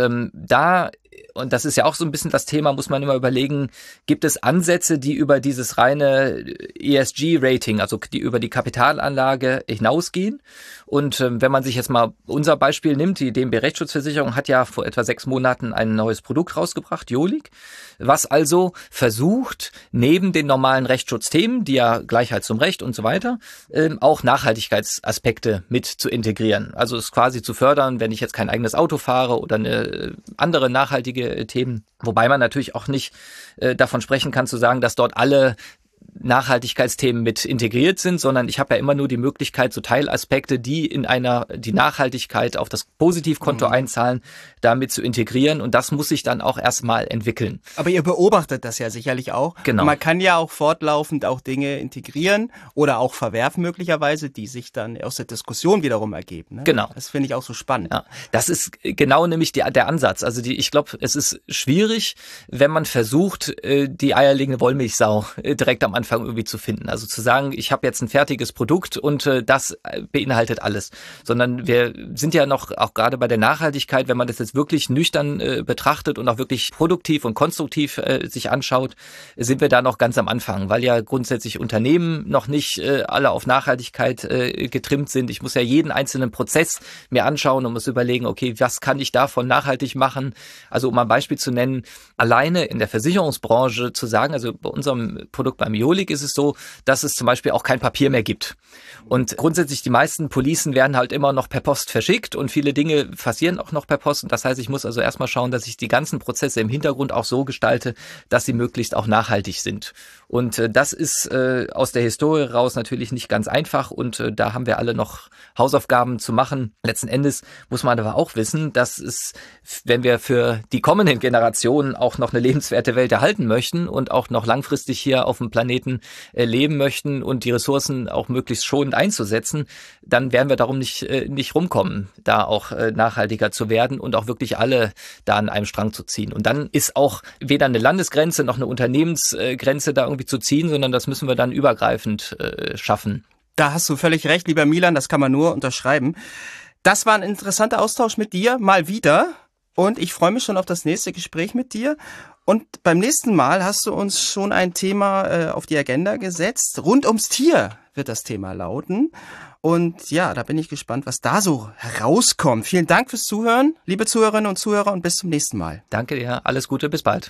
und das ist ja auch so ein bisschen das Thema, muss man immer überlegen, gibt es Ansätze, die über dieses reine ESG-Rating, also die über die Kapitalanlage hinausgehen? Und wenn man sich jetzt mal unser Beispiel nimmt, die DNB Rechtsschutzversicherung hat ja vor etwa 6 Monaten ein neues Produkt rausgebracht, Jolik, was also versucht, neben den normalen Rechtsschutzthemen, die ja Gleichheit zum Recht und so weiter, auch Nachhaltigkeitsaspekte mit zu integrieren. Also es quasi zu fördern, wenn ich jetzt kein eigenes Auto fahre oder eine andere nachhaltige Themen. Wobei man natürlich auch nicht davon sprechen kann, zu sagen, dass dort alle Nachhaltigkeitsthemen mit integriert sind, sondern ich habe ja immer nur die Möglichkeit, so Teilaspekte, die die Nachhaltigkeit auf das Positivkonto einzahlen, damit zu integrieren und das muss sich dann auch erstmal entwickeln. Aber ihr beobachtet das ja sicherlich auch. Genau. Und man kann ja auch fortlaufend auch Dinge integrieren oder auch verwerfen möglicherweise, die sich dann aus der Diskussion wiederum ergeben. Ne? Genau. Das finde ich auch so spannend. Ja, das ist genau nämlich der Ansatz. Also ich glaube, es ist schwierig, wenn man versucht, die eierlegende Wollmilchsau direkt am Anfang irgendwie zu finden. Also zu sagen, ich habe jetzt ein fertiges Produkt und das beinhaltet alles. Sondern wir sind ja noch, auch gerade bei der Nachhaltigkeit, wenn man das jetzt wirklich nüchtern betrachtet und auch wirklich produktiv und konstruktiv sich anschaut, sind wir da noch ganz am Anfang, weil ja grundsätzlich Unternehmen noch nicht alle auf Nachhaltigkeit getrimmt sind. Ich muss ja jeden einzelnen Prozess mir anschauen und muss überlegen, okay, was kann ich davon nachhaltig machen? Also um ein Beispiel zu nennen, alleine in der Versicherungsbranche zu sagen, also bei unserem Produkt beim Jolik ist es so, dass es zum Beispiel auch kein Papier mehr gibt. Und grundsätzlich die meisten Policen werden halt immer noch per Post verschickt und viele Dinge passieren auch noch per Post. Und das heißt, ich muss also erstmal schauen, dass ich die ganzen Prozesse im Hintergrund auch so gestalte, dass sie möglichst auch nachhaltig sind. Und das ist aus der Historie raus natürlich nicht ganz einfach und da haben wir alle noch Hausaufgaben zu machen. Letzten Endes muss man aber auch wissen, dass es, wenn wir für die kommenden Generationen auch noch eine lebenswerte Welt erhalten möchten und auch noch langfristig hier auf dem Planeten leben möchten und die Ressourcen auch möglichst schonend einzusetzen, dann werden wir darum nicht rumkommen, da auch nachhaltiger zu werden und auch wirklich alle da an einem Strang zu ziehen. Und dann ist auch weder eine Landesgrenze noch eine Unternehmensgrenze da irgendwie zu ziehen, sondern das müssen wir dann übergreifend schaffen. Da hast du völlig recht, lieber Milan, das kann man nur unterschreiben. Das war ein interessanter Austausch mit dir, mal wieder. Und ich freue mich schon auf das nächste Gespräch mit dir. Und beim nächsten Mal hast du uns schon ein Thema auf die Agenda gesetzt. Rund ums Tier wird das Thema lauten. Und ja, da bin ich gespannt, was da so herauskommt. Vielen Dank fürs Zuhören, liebe Zuhörerinnen und Zuhörer, und bis zum nächsten Mal. Danke dir, alles Gute, bis bald.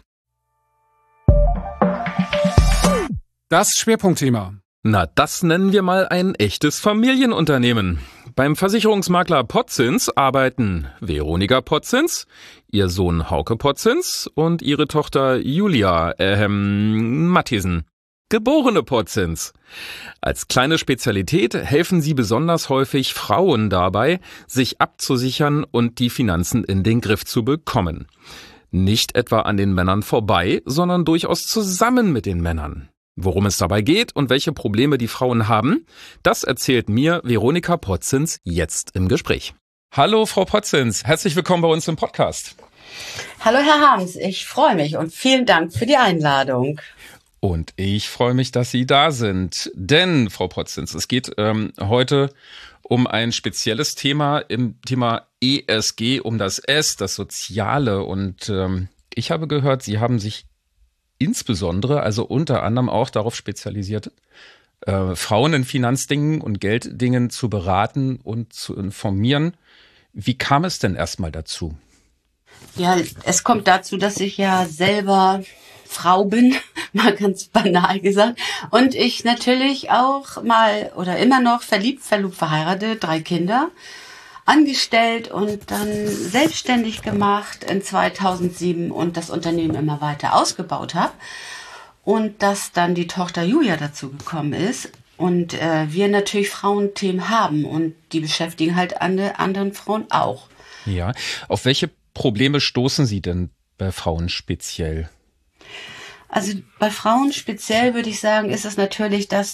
Das Schwerpunktthema. Na, das nennen wir mal ein echtes Familienunternehmen. Beim Versicherungsmakler Potzins arbeiten Veronika Potzins, ihr Sohn Hauke Potzins und ihre Tochter Julia Mathiesen. Geborene Portzins. Als kleine Spezialität helfen sie besonders häufig Frauen dabei, sich abzusichern und die Finanzen in den Griff zu bekommen. Nicht etwa an den Männern vorbei, sondern durchaus zusammen mit den Männern. Worum es dabei geht und welche Probleme die Frauen haben, das erzählt mir Veronika Portzins jetzt im Gespräch. Hallo Frau Portzins, herzlich willkommen bei uns im Podcast. Hallo Herr Harms, ich freue mich und vielen Dank für die Einladung. Und ich freue mich, dass Sie da sind. Denn, Frau Portzins, es geht heute um ein spezielles Thema im Thema ESG, um das S, das Soziale. Und ich habe gehört, Sie haben sich insbesondere, also unter anderem auch darauf spezialisiert, Frauen in Finanzdingen und Gelddingen zu beraten und zu informieren. Wie kam es denn erstmal dazu? Ja, es kommt dazu, dass ich ja selber Frau bin, mal ganz banal gesagt. Und ich natürlich auch mal oder immer noch verliebt, verheiratet, 3 Kinder, angestellt und dann selbstständig gemacht in 2007 und das Unternehmen immer weiter ausgebaut habe. Und dass dann die Tochter Julia dazu gekommen ist und wir natürlich Frauenthemen haben und die beschäftigen halt anderen Frauen auch. Ja, auf welche Probleme stoßen Sie denn bei Frauen speziell? Also bei Frauen speziell würde ich sagen, ist es natürlich, dass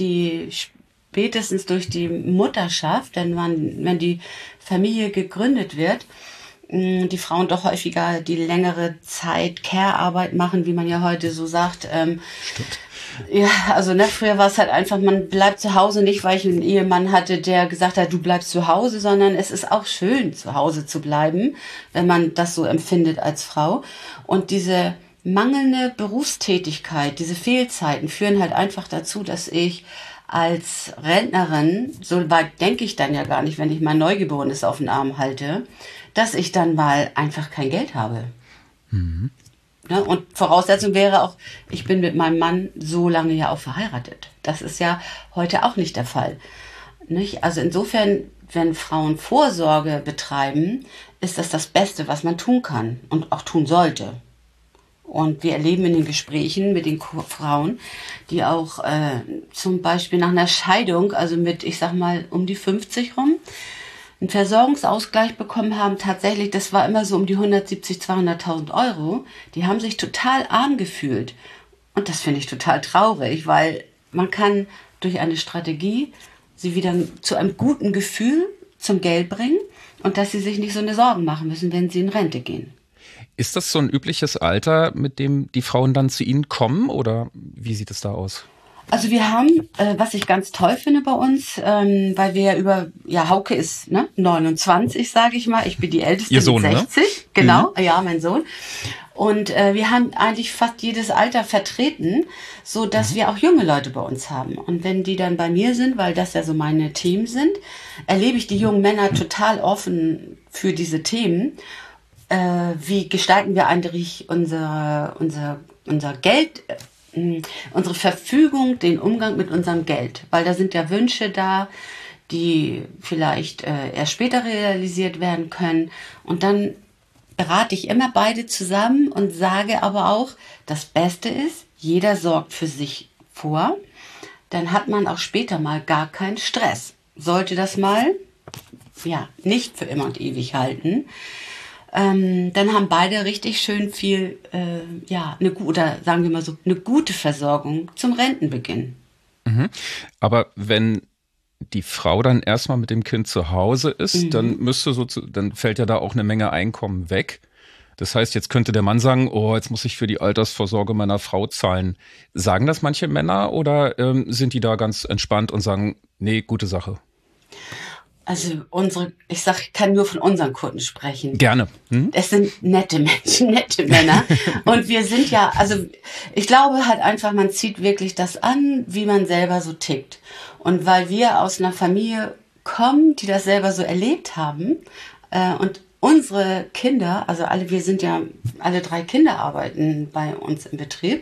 spätestens durch die Mutterschaft, denn wenn die Familie gegründet wird, die Frauen doch häufiger die längere Zeit Care-Arbeit machen, wie man ja heute so sagt. Stimmt. Ja, also früher war es halt einfach, man bleibt zu Hause, nicht weil ich einen Ehemann hatte, der gesagt hat, du bleibst zu Hause, sondern es ist auch schön, zu Hause zu bleiben, wenn man das so empfindet als Frau. Und diese mangelnde Berufstätigkeit, diese Fehlzeiten führen halt einfach dazu, dass ich als Rentnerin, so weit denke ich dann ja gar nicht, wenn ich mein Neugeborenes auf den Arm halte, dass ich dann mal einfach kein Geld habe. Mhm. Ja, und Voraussetzung wäre auch, ich bin mit meinem Mann so lange ja auch verheiratet. Das ist ja heute auch nicht der Fall. Nicht? Also insofern, wenn Frauen Vorsorge betreiben, ist das Beste, was man tun kann und auch tun sollte. Und wir erleben in den Gesprächen mit den Frauen, die auch zum Beispiel nach einer Scheidung, also mit, ich sag mal, um die 50 rum, einen Versorgungsausgleich bekommen haben. Tatsächlich, das war immer so um die 170.000, 200.000 Euro. Die haben sich total arm gefühlt. Und das finde ich total traurig, weil man kann durch eine Strategie sie wieder zu einem guten Gefühl zum Geld bringen und dass sie sich nicht so eine Sorgen machen müssen, wenn sie in Rente gehen. Ist das so ein übliches Alter, mit dem die Frauen dann zu Ihnen kommen oder wie sieht es da aus? Also wir haben, was ich ganz toll finde bei uns, weil wir Hauke ist 29, sage ich mal. Ich bin die Älteste Ihr Sohn, mit 60. Ne? Genau, ja, mein Sohn. Und wir haben eigentlich fast jedes Alter vertreten, so dass wir auch junge Leute bei uns haben. Und wenn die dann bei mir sind, weil das ja so meine Themen sind, erlebe ich die jungen Männer total offen für diese Themen. Wie gestalten wir eigentlich unser Geld, unsere Verfügung, den Umgang mit unserem Geld? Weil da sind ja Wünsche da, die vielleicht erst später realisiert werden können. Und dann berate ich immer beide zusammen und sage aber auch, das Beste ist, jeder sorgt für sich vor. Dann hat man auch später mal gar keinen Stress. Sollte das mal nicht für immer und ewig halten, dann haben beide richtig schön viel, eine gute Versorgung zum Rentenbeginn. Mhm. Aber wenn die Frau dann erstmal mit dem Kind zu Hause ist, dann dann fällt ja da auch eine Menge Einkommen weg. Das heißt, jetzt könnte der Mann sagen, jetzt muss ich für die Altersvorsorge meiner Frau zahlen. Sagen das manche Männer oder sind die da ganz entspannt und sagen, nee, gute Sache? Also ich kann nur von unseren Kunden sprechen. Gerne. Es sind nette Menschen, nette Männer. Und wir sind ich glaube halt einfach, man zieht wirklich das an, wie man selber so tickt. Und weil wir aus einer Familie kommen, die das selber so erlebt haben, und unsere Kinder, wir sind ja, alle 3 Kinder arbeiten bei uns im Betrieb,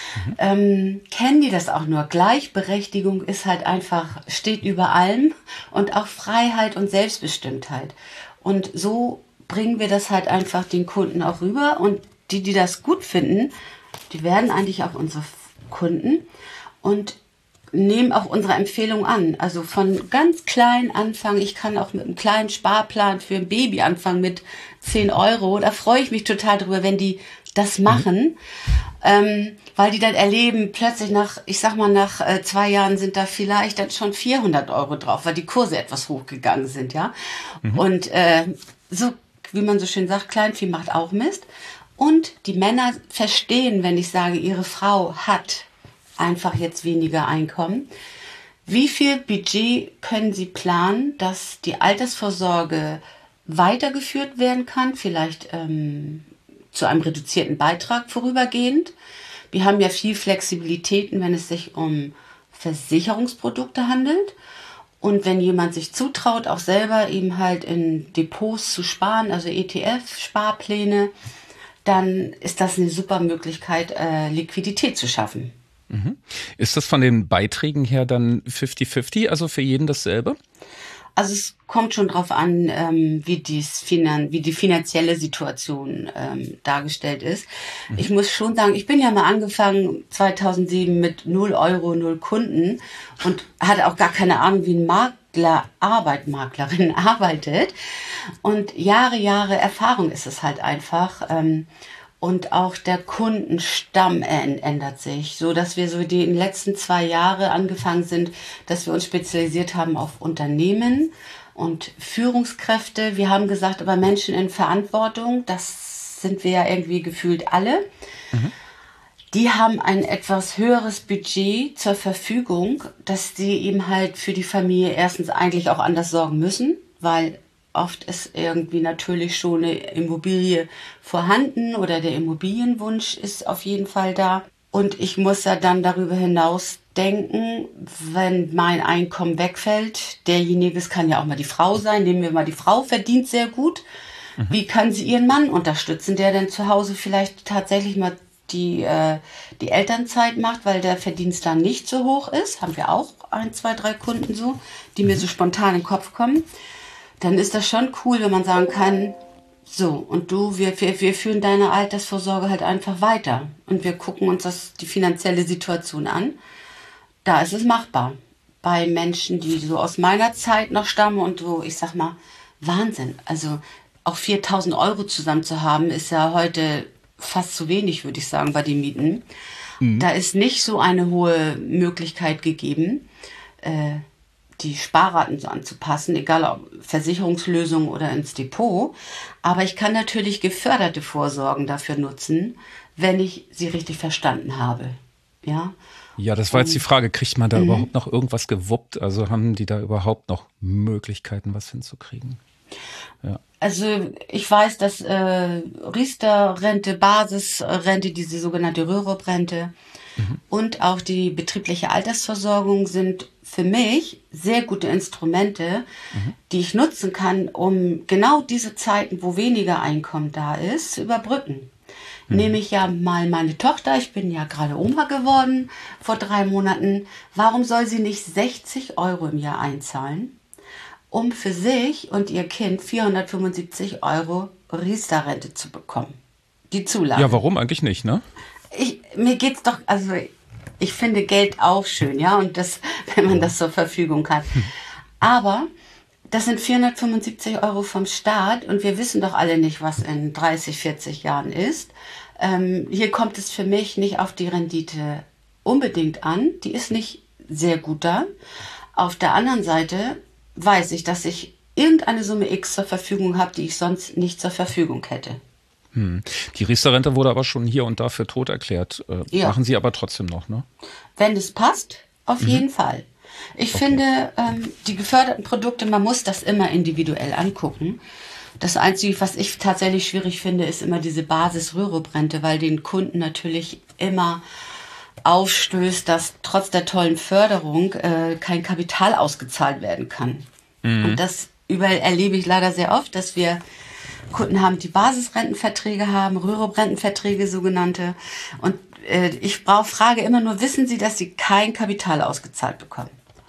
kennen die das auch nur. Gleichberechtigung ist halt einfach, steht über allem und auch Freiheit und Selbstbestimmtheit. Und so bringen wir das halt einfach den Kunden auch rüber und die das gut finden, die werden eigentlich auch unsere Kunden und nehmen auch unsere Empfehlung an. Also von ganz klein anfangen. Ich kann auch mit einem kleinen Sparplan für ein Baby anfangen mit 10 €. Da freue ich mich total drüber, wenn die das machen, weil die dann erleben, plötzlich nach 2 Jahren sind da vielleicht dann schon 400 € drauf, weil die Kurse etwas hochgegangen sind, ja. Und so, wie man so schön sagt, Kleinvieh macht auch Mist. Und die Männer verstehen, wenn ich sage, ihre Frau hat einfach jetzt weniger Einkommen. Wie viel Budget können Sie planen, dass die Altersvorsorge weitergeführt werden kann, vielleicht zu einem reduzierten Beitrag vorübergehend? Wir haben ja viel Flexibilitäten, wenn es sich um Versicherungsprodukte handelt. Und wenn jemand sich zutraut, auch selber eben halt in Depots zu sparen, also ETF-Sparpläne, dann ist das eine super Möglichkeit, Liquidität zu schaffen. Ist das von den Beiträgen her dann 50-50, also für jeden dasselbe? Also es kommt schon drauf an, wie die finanzielle Situation dargestellt ist. Ich muss schon sagen, ich bin ja mal angefangen 2007 mit 0 €, 0 Kunden und hatte auch gar keine Ahnung, wie ein Maklerin arbeitet. Und Jahre Erfahrung ist es halt einfach. Und auch der Kundenstamm ändert sich, so dass wir so in den letzten 2 Jahren angefangen sind, dass wir uns spezialisiert haben auf Unternehmen und Führungskräfte. Wir haben gesagt, aber Menschen in Verantwortung, das sind wir ja irgendwie gefühlt alle. Die haben ein etwas höheres Budget zur Verfügung, dass sie eben halt für die Familie erstens eigentlich auch anders sorgen müssen, weil oft ist irgendwie natürlich schon eine Immobilie vorhanden oder der Immobilienwunsch ist auf jeden Fall da. Und ich muss ja dann darüber hinaus denken, wenn mein Einkommen wegfällt, derjenige, es kann ja auch mal die Frau sein, nehmen wir mal die Frau, verdient sehr gut. Wie kann sie ihren Mann unterstützen, der dann zu Hause vielleicht tatsächlich mal die Elternzeit macht, weil der Verdienst dann nicht so hoch ist. Haben wir auch 1, 2, 3 Kunden so, die mir so spontan in den Kopf kommen. Dann ist das schon cool, wenn man sagen kann, so, und wir führen deine Altersvorsorge halt einfach weiter. Und wir gucken uns die finanzielle Situation an. Da ist es machbar. Bei Menschen, die so aus meiner Zeit noch stammen und so, ich sag mal, Wahnsinn. Also auch 4.000 € zusammen zu haben, ist ja heute fast zu wenig, würde ich sagen, bei den Mieten. Da ist nicht so eine hohe Möglichkeit gegeben, die Sparraten so anzupassen, egal ob Versicherungslösungen oder ins Depot. Aber ich kann natürlich geförderte Vorsorgen dafür nutzen, wenn ich sie richtig verstanden habe. Ja, das war jetzt die Frage, kriegt man da überhaupt noch irgendwas gewuppt? Also haben die da überhaupt noch Möglichkeiten, was hinzukriegen? Ja. Also ich weiß, dass Riester-Rente, Basisrente, diese sogenannte Rürup-Rente und auch die betriebliche Altersversorgung sind für mich sehr gute Instrumente, die ich nutzen kann, um genau diese Zeiten, wo weniger Einkommen da ist, zu überbrücken. Nehme ich ja mal meine Tochter, ich bin ja gerade Oma geworden vor 3 Monaten, warum soll sie nicht 60 € im Jahr einzahlen, um für sich und ihr Kind 475 € Riester-Rente zu bekommen? Die Zulage. Ja, warum eigentlich nicht, ne? Mir geht's doch, also ich finde Geld auch schön, ja, und das, wenn man das zur Verfügung hat. Aber das sind 475 € vom Staat und wir wissen doch alle nicht, was in 30, 40 Jahren ist. Hier kommt es für mich nicht auf die Rendite unbedingt an. Die ist nicht sehr gut da. Auf der anderen Seite weiß ich, dass ich irgendeine Summe X zur Verfügung habe, die ich sonst nicht zur Verfügung hätte. Die Riester-Rente wurde aber schon hier und da für tot erklärt. Ja. Machen Sie aber trotzdem noch, ne? Wenn es passt, auf jeden Fall. Ich finde, die geförderten Produkte, man muss das immer individuell angucken. Das Einzige, was ich tatsächlich schwierig finde, ist immer diese Basis-Rürup-Rente, weil den Kunden natürlich immer aufstößt, dass trotz der tollen Förderung kein Kapital ausgezahlt werden kann. Und das überall erlebe ich leider sehr oft, dass wir Kunden haben, die Basisrentenverträge haben, Rürup-Rentenverträge sogenannte. Und ich frage immer nur, wissen Sie, dass Sie kein Kapital ausgezahlt bekommen?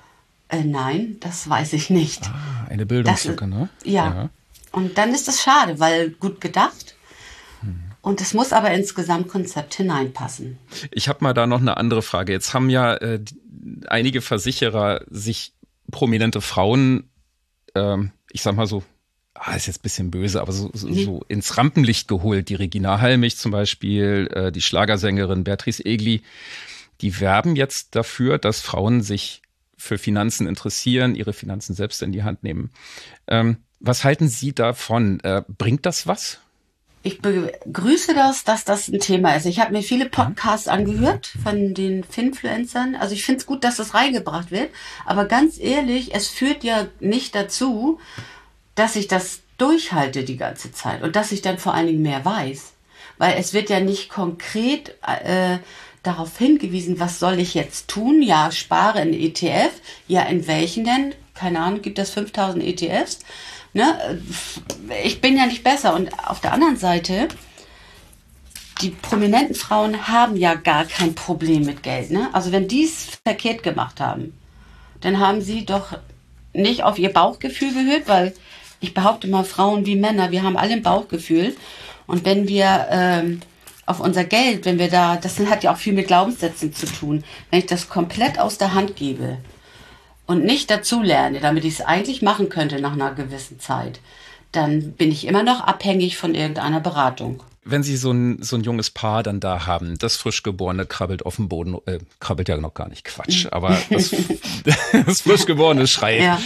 Nein, das weiß ich nicht. Eine Bildungslücke, ne? Ja. Und dann ist das schade, weil gut gedacht. Und es muss aber ins Gesamtkonzept hineinpassen. Ich habe mal da noch eine andere Frage. Jetzt haben ja einige Versicherer sich prominente Frauen, ich sag mal so, ist jetzt ein bisschen böse, aber so ins Rampenlicht geholt. Die Regina Halmich zum Beispiel, die Schlagersängerin Beatrice Egli, die werben jetzt dafür, dass Frauen sich für Finanzen interessieren, ihre Finanzen selbst in die Hand nehmen. Was halten Sie davon? Bringt das was? Ich begrüße das, dass das ein Thema ist. Ich habe mir viele Podcasts angehört von den Finfluencern. Also ich finde es gut, dass das reingebracht wird. Aber ganz ehrlich, es führt ja nicht dazu, dass ich das durchhalte die ganze Zeit und dass ich dann vor allen Dingen mehr weiß. Weil es wird ja nicht konkret darauf hingewiesen, was soll ich jetzt tun? Ja, spare in ETF. Ja, in welchen denn? Keine Ahnung, gibt es 5000 ETFs? Ne? Ich bin ja nicht besser. Und auf der anderen Seite, die prominenten Frauen haben ja gar kein Problem mit Geld. Ne? Also wenn die es verkehrt gemacht haben, dann haben sie doch nicht auf ihr Bauchgefühl gehört, weil ich behaupte mal, Frauen wie Männer, wir haben alle ein Bauchgefühl. Und wenn wir auf unser Geld, wenn wir da, das hat ja auch viel mit Glaubenssätzen zu tun, wenn ich das komplett aus der Hand gebe und nicht dazu lerne, damit ich es eigentlich machen könnte nach einer gewissen Zeit, dann bin ich immer noch abhängig von irgendeiner Beratung. Wenn Sie so ein junges Paar dann da haben, das Frischgeborene krabbelt auf dem Boden, krabbelt ja noch gar nicht, Quatsch, aber das Frischgeborene schreit. Ja.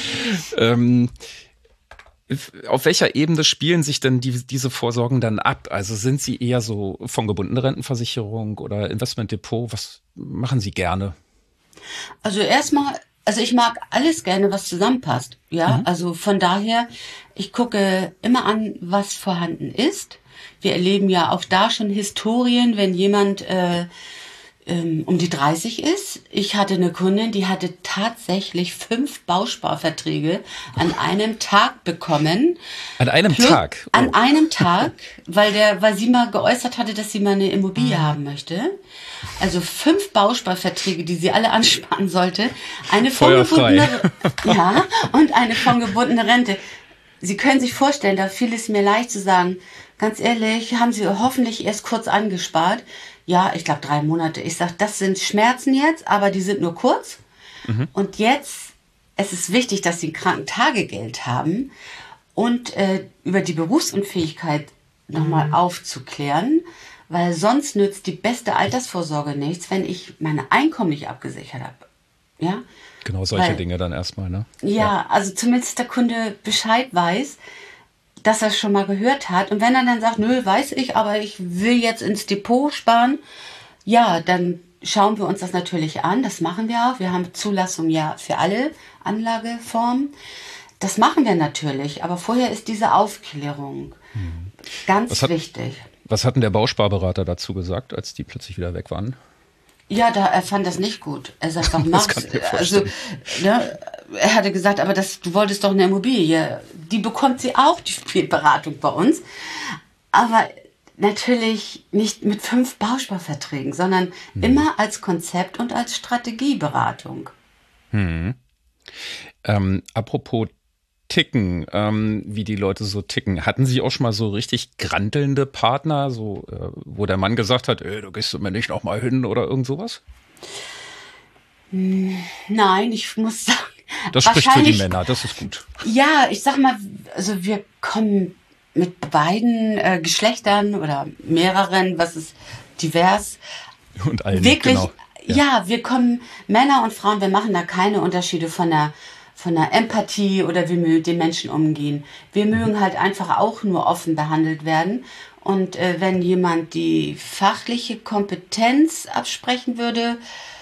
Auf welcher Ebene spielen sich denn diese Vorsorgen dann ab? Also sind Sie eher so fondgebundene Rentenversicherung oder Investmentdepot? Was machen Sie gerne? Also erstmal, ich mag alles gerne, was zusammenpasst. Ja, also von daher, ich gucke immer an, was vorhanden ist. Wir erleben ja auch da schon Historien, wenn jemand um die 30 ist. Ich hatte eine Kundin, die hatte tatsächlich 5 Bausparverträge an einem Tag bekommen. An einem Tag? Oh. An einem Tag, weil sie mal geäußert hatte, dass sie mal eine Immobilie haben möchte. Also 5 Bausparverträge, die sie alle ansparen sollte. Eine fondgebundene, ja, und eine fondgebundene Rente. Sie können sich vorstellen, da fiel es mir leicht zu sagen, ganz ehrlich, haben Sie hoffentlich erst kurz angespart. Ja, ich glaube 3 Monate. Ich sage, das sind Schmerzen jetzt, aber die sind nur kurz. Und jetzt, es ist wichtig, dass Sie ein Krankentagegeld haben und über die Berufsunfähigkeit nochmal aufzuklären, weil sonst nützt die beste Altersvorsorge nichts, wenn ich meine Einkommen nicht abgesichert habe. Ja? Genau, solche Dinge dann erstmal, ne? Ja, also zumindest der Kunde Bescheid weiß, dass er es schon mal gehört hat. Und wenn er dann sagt, nö, weiß ich, aber ich will jetzt ins Depot sparen, ja, dann schauen wir uns das natürlich an. Das machen wir auch. Wir haben Zulassung ja für alle Anlageformen. Das machen wir natürlich. Aber vorher ist diese Aufklärung ganz wichtig. Was hat denn der Bausparberater dazu gesagt, als die plötzlich wieder weg waren? Ja, er fand das nicht gut. Er sagt, doch, mach's. Also, ne, er hatte gesagt, aber du wolltest doch eine Immobilie. Die bekommt sie auch, die Beratung bei uns. Aber natürlich nicht mit 5 Bausparverträgen, sondern immer als Konzept und als Strategieberatung. Apropos Ticken, wie die Leute so ticken. Hatten Sie auch schon mal so richtig grantelnde Partner, so wo der Mann gesagt hat, du gehst mir nicht noch mal hin oder irgend sowas? Nein, ich muss sagen, das spricht für die Männer, das ist gut. Ja, ich sag mal, also wir kommen mit beiden Geschlechtern oder mehreren, was ist divers. Und allen, wirklich, genau. Ja, wir kommen, Männer und Frauen, wir machen da keine Unterschiede von der Empathie oder wie wir mit den Menschen umgehen. Wir mögen halt einfach auch nur offen behandelt werden. Und wenn jemand die fachliche Kompetenz absprechen würde,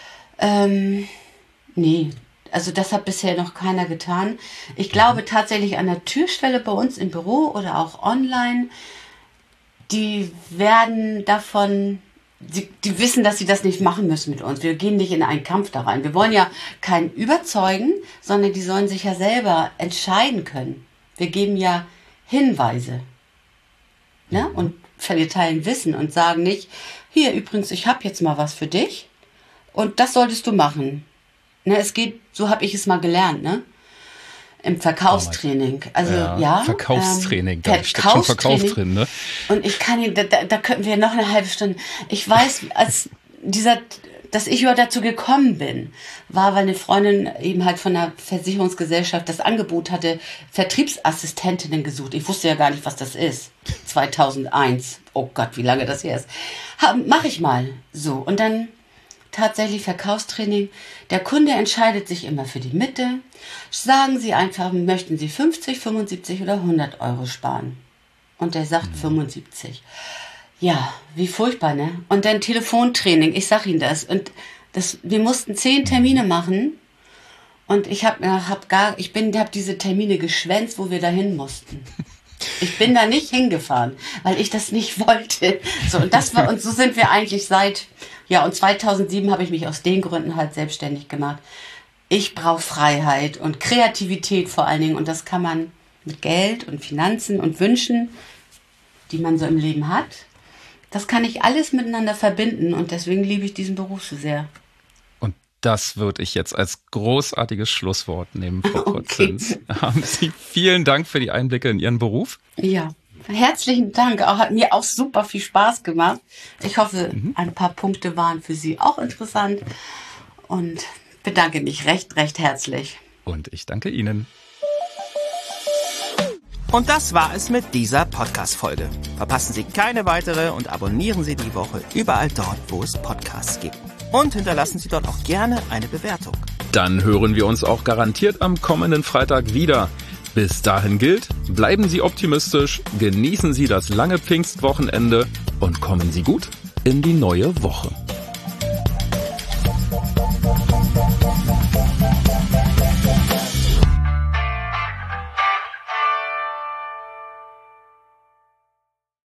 nee, also das hat bisher noch keiner getan. Ich glaube tatsächlich an der Türschwelle bei uns im Büro oder auch online, die werden davon... Die wissen, dass sie das nicht machen müssen mit uns. Wir gehen nicht in einen Kampf da rein. Wir wollen ja keinen überzeugen, sondern die sollen sich ja selber entscheiden können. Wir geben ja Hinweise. Ne? Und wir teilen Wissen und sagen nicht, hier übrigens, ich habe jetzt mal was für dich und das solltest du machen. Ne, es geht, so habe ich es mal gelernt. Ne? im Verkaufstraining. Also ja. Verkaufstraining, da steckt schon Verkauf drin, ne? Und ich kann ihn, da könnten wir noch eine halbe Stunde. Ich weiß, dass ich überhaupt dazu gekommen bin, war, weil eine Freundin eben halt von einer Versicherungsgesellschaft das Angebot hatte, Vertriebsassistentinnen gesucht. Ich wusste ja gar nicht, was das ist. 2001. Oh Gott, wie lange das her ist. Mach ich mal. So. Und dann tatsächlich Verkaufstraining. Der Kunde entscheidet sich immer für die Mitte. Sagen Sie einfach, möchten Sie 50, 75 oder 100 Euro sparen? Und der sagt 75. Ja, wie furchtbar, ne? Und dann Telefontraining, ich sag Ihnen das. Und wir mussten 10 Termine machen. Und ich hab diese Termine geschwänzt, wo wir dahin mussten. Ich bin da nicht hingefahren, weil ich das nicht wollte. So, und so sind wir eigentlich und 2007 habe ich mich aus den Gründen halt selbstständig gemacht. Ich brauche Freiheit und Kreativität vor allen Dingen. Und das kann man mit Geld und Finanzen und Wünschen, die man so im Leben hat, das kann ich alles miteinander verbinden. Und deswegen liebe ich diesen Beruf so sehr. Und das würde ich jetzt als großartiges Schlusswort nehmen, Frau Protzenz. Haben Sie vielen Dank für die Einblicke in Ihren Beruf. Ja, herzlichen Dank. Hat mir auch super viel Spaß gemacht. Ich hoffe, ein paar Punkte waren für Sie auch interessant. Und bedanke mich recht, recht herzlich. Und ich danke Ihnen. Und das war es mit dieser Podcast-Folge. Verpassen Sie keine weitere und abonnieren Sie die Woche überall dort, wo es Podcasts gibt. Und hinterlassen Sie dort auch gerne eine Bewertung. Dann hören wir uns auch garantiert am kommenden Freitag wieder. Bis dahin gilt, bleiben Sie optimistisch, genießen Sie das lange Pfingstwochenende und kommen Sie gut in die neue Woche.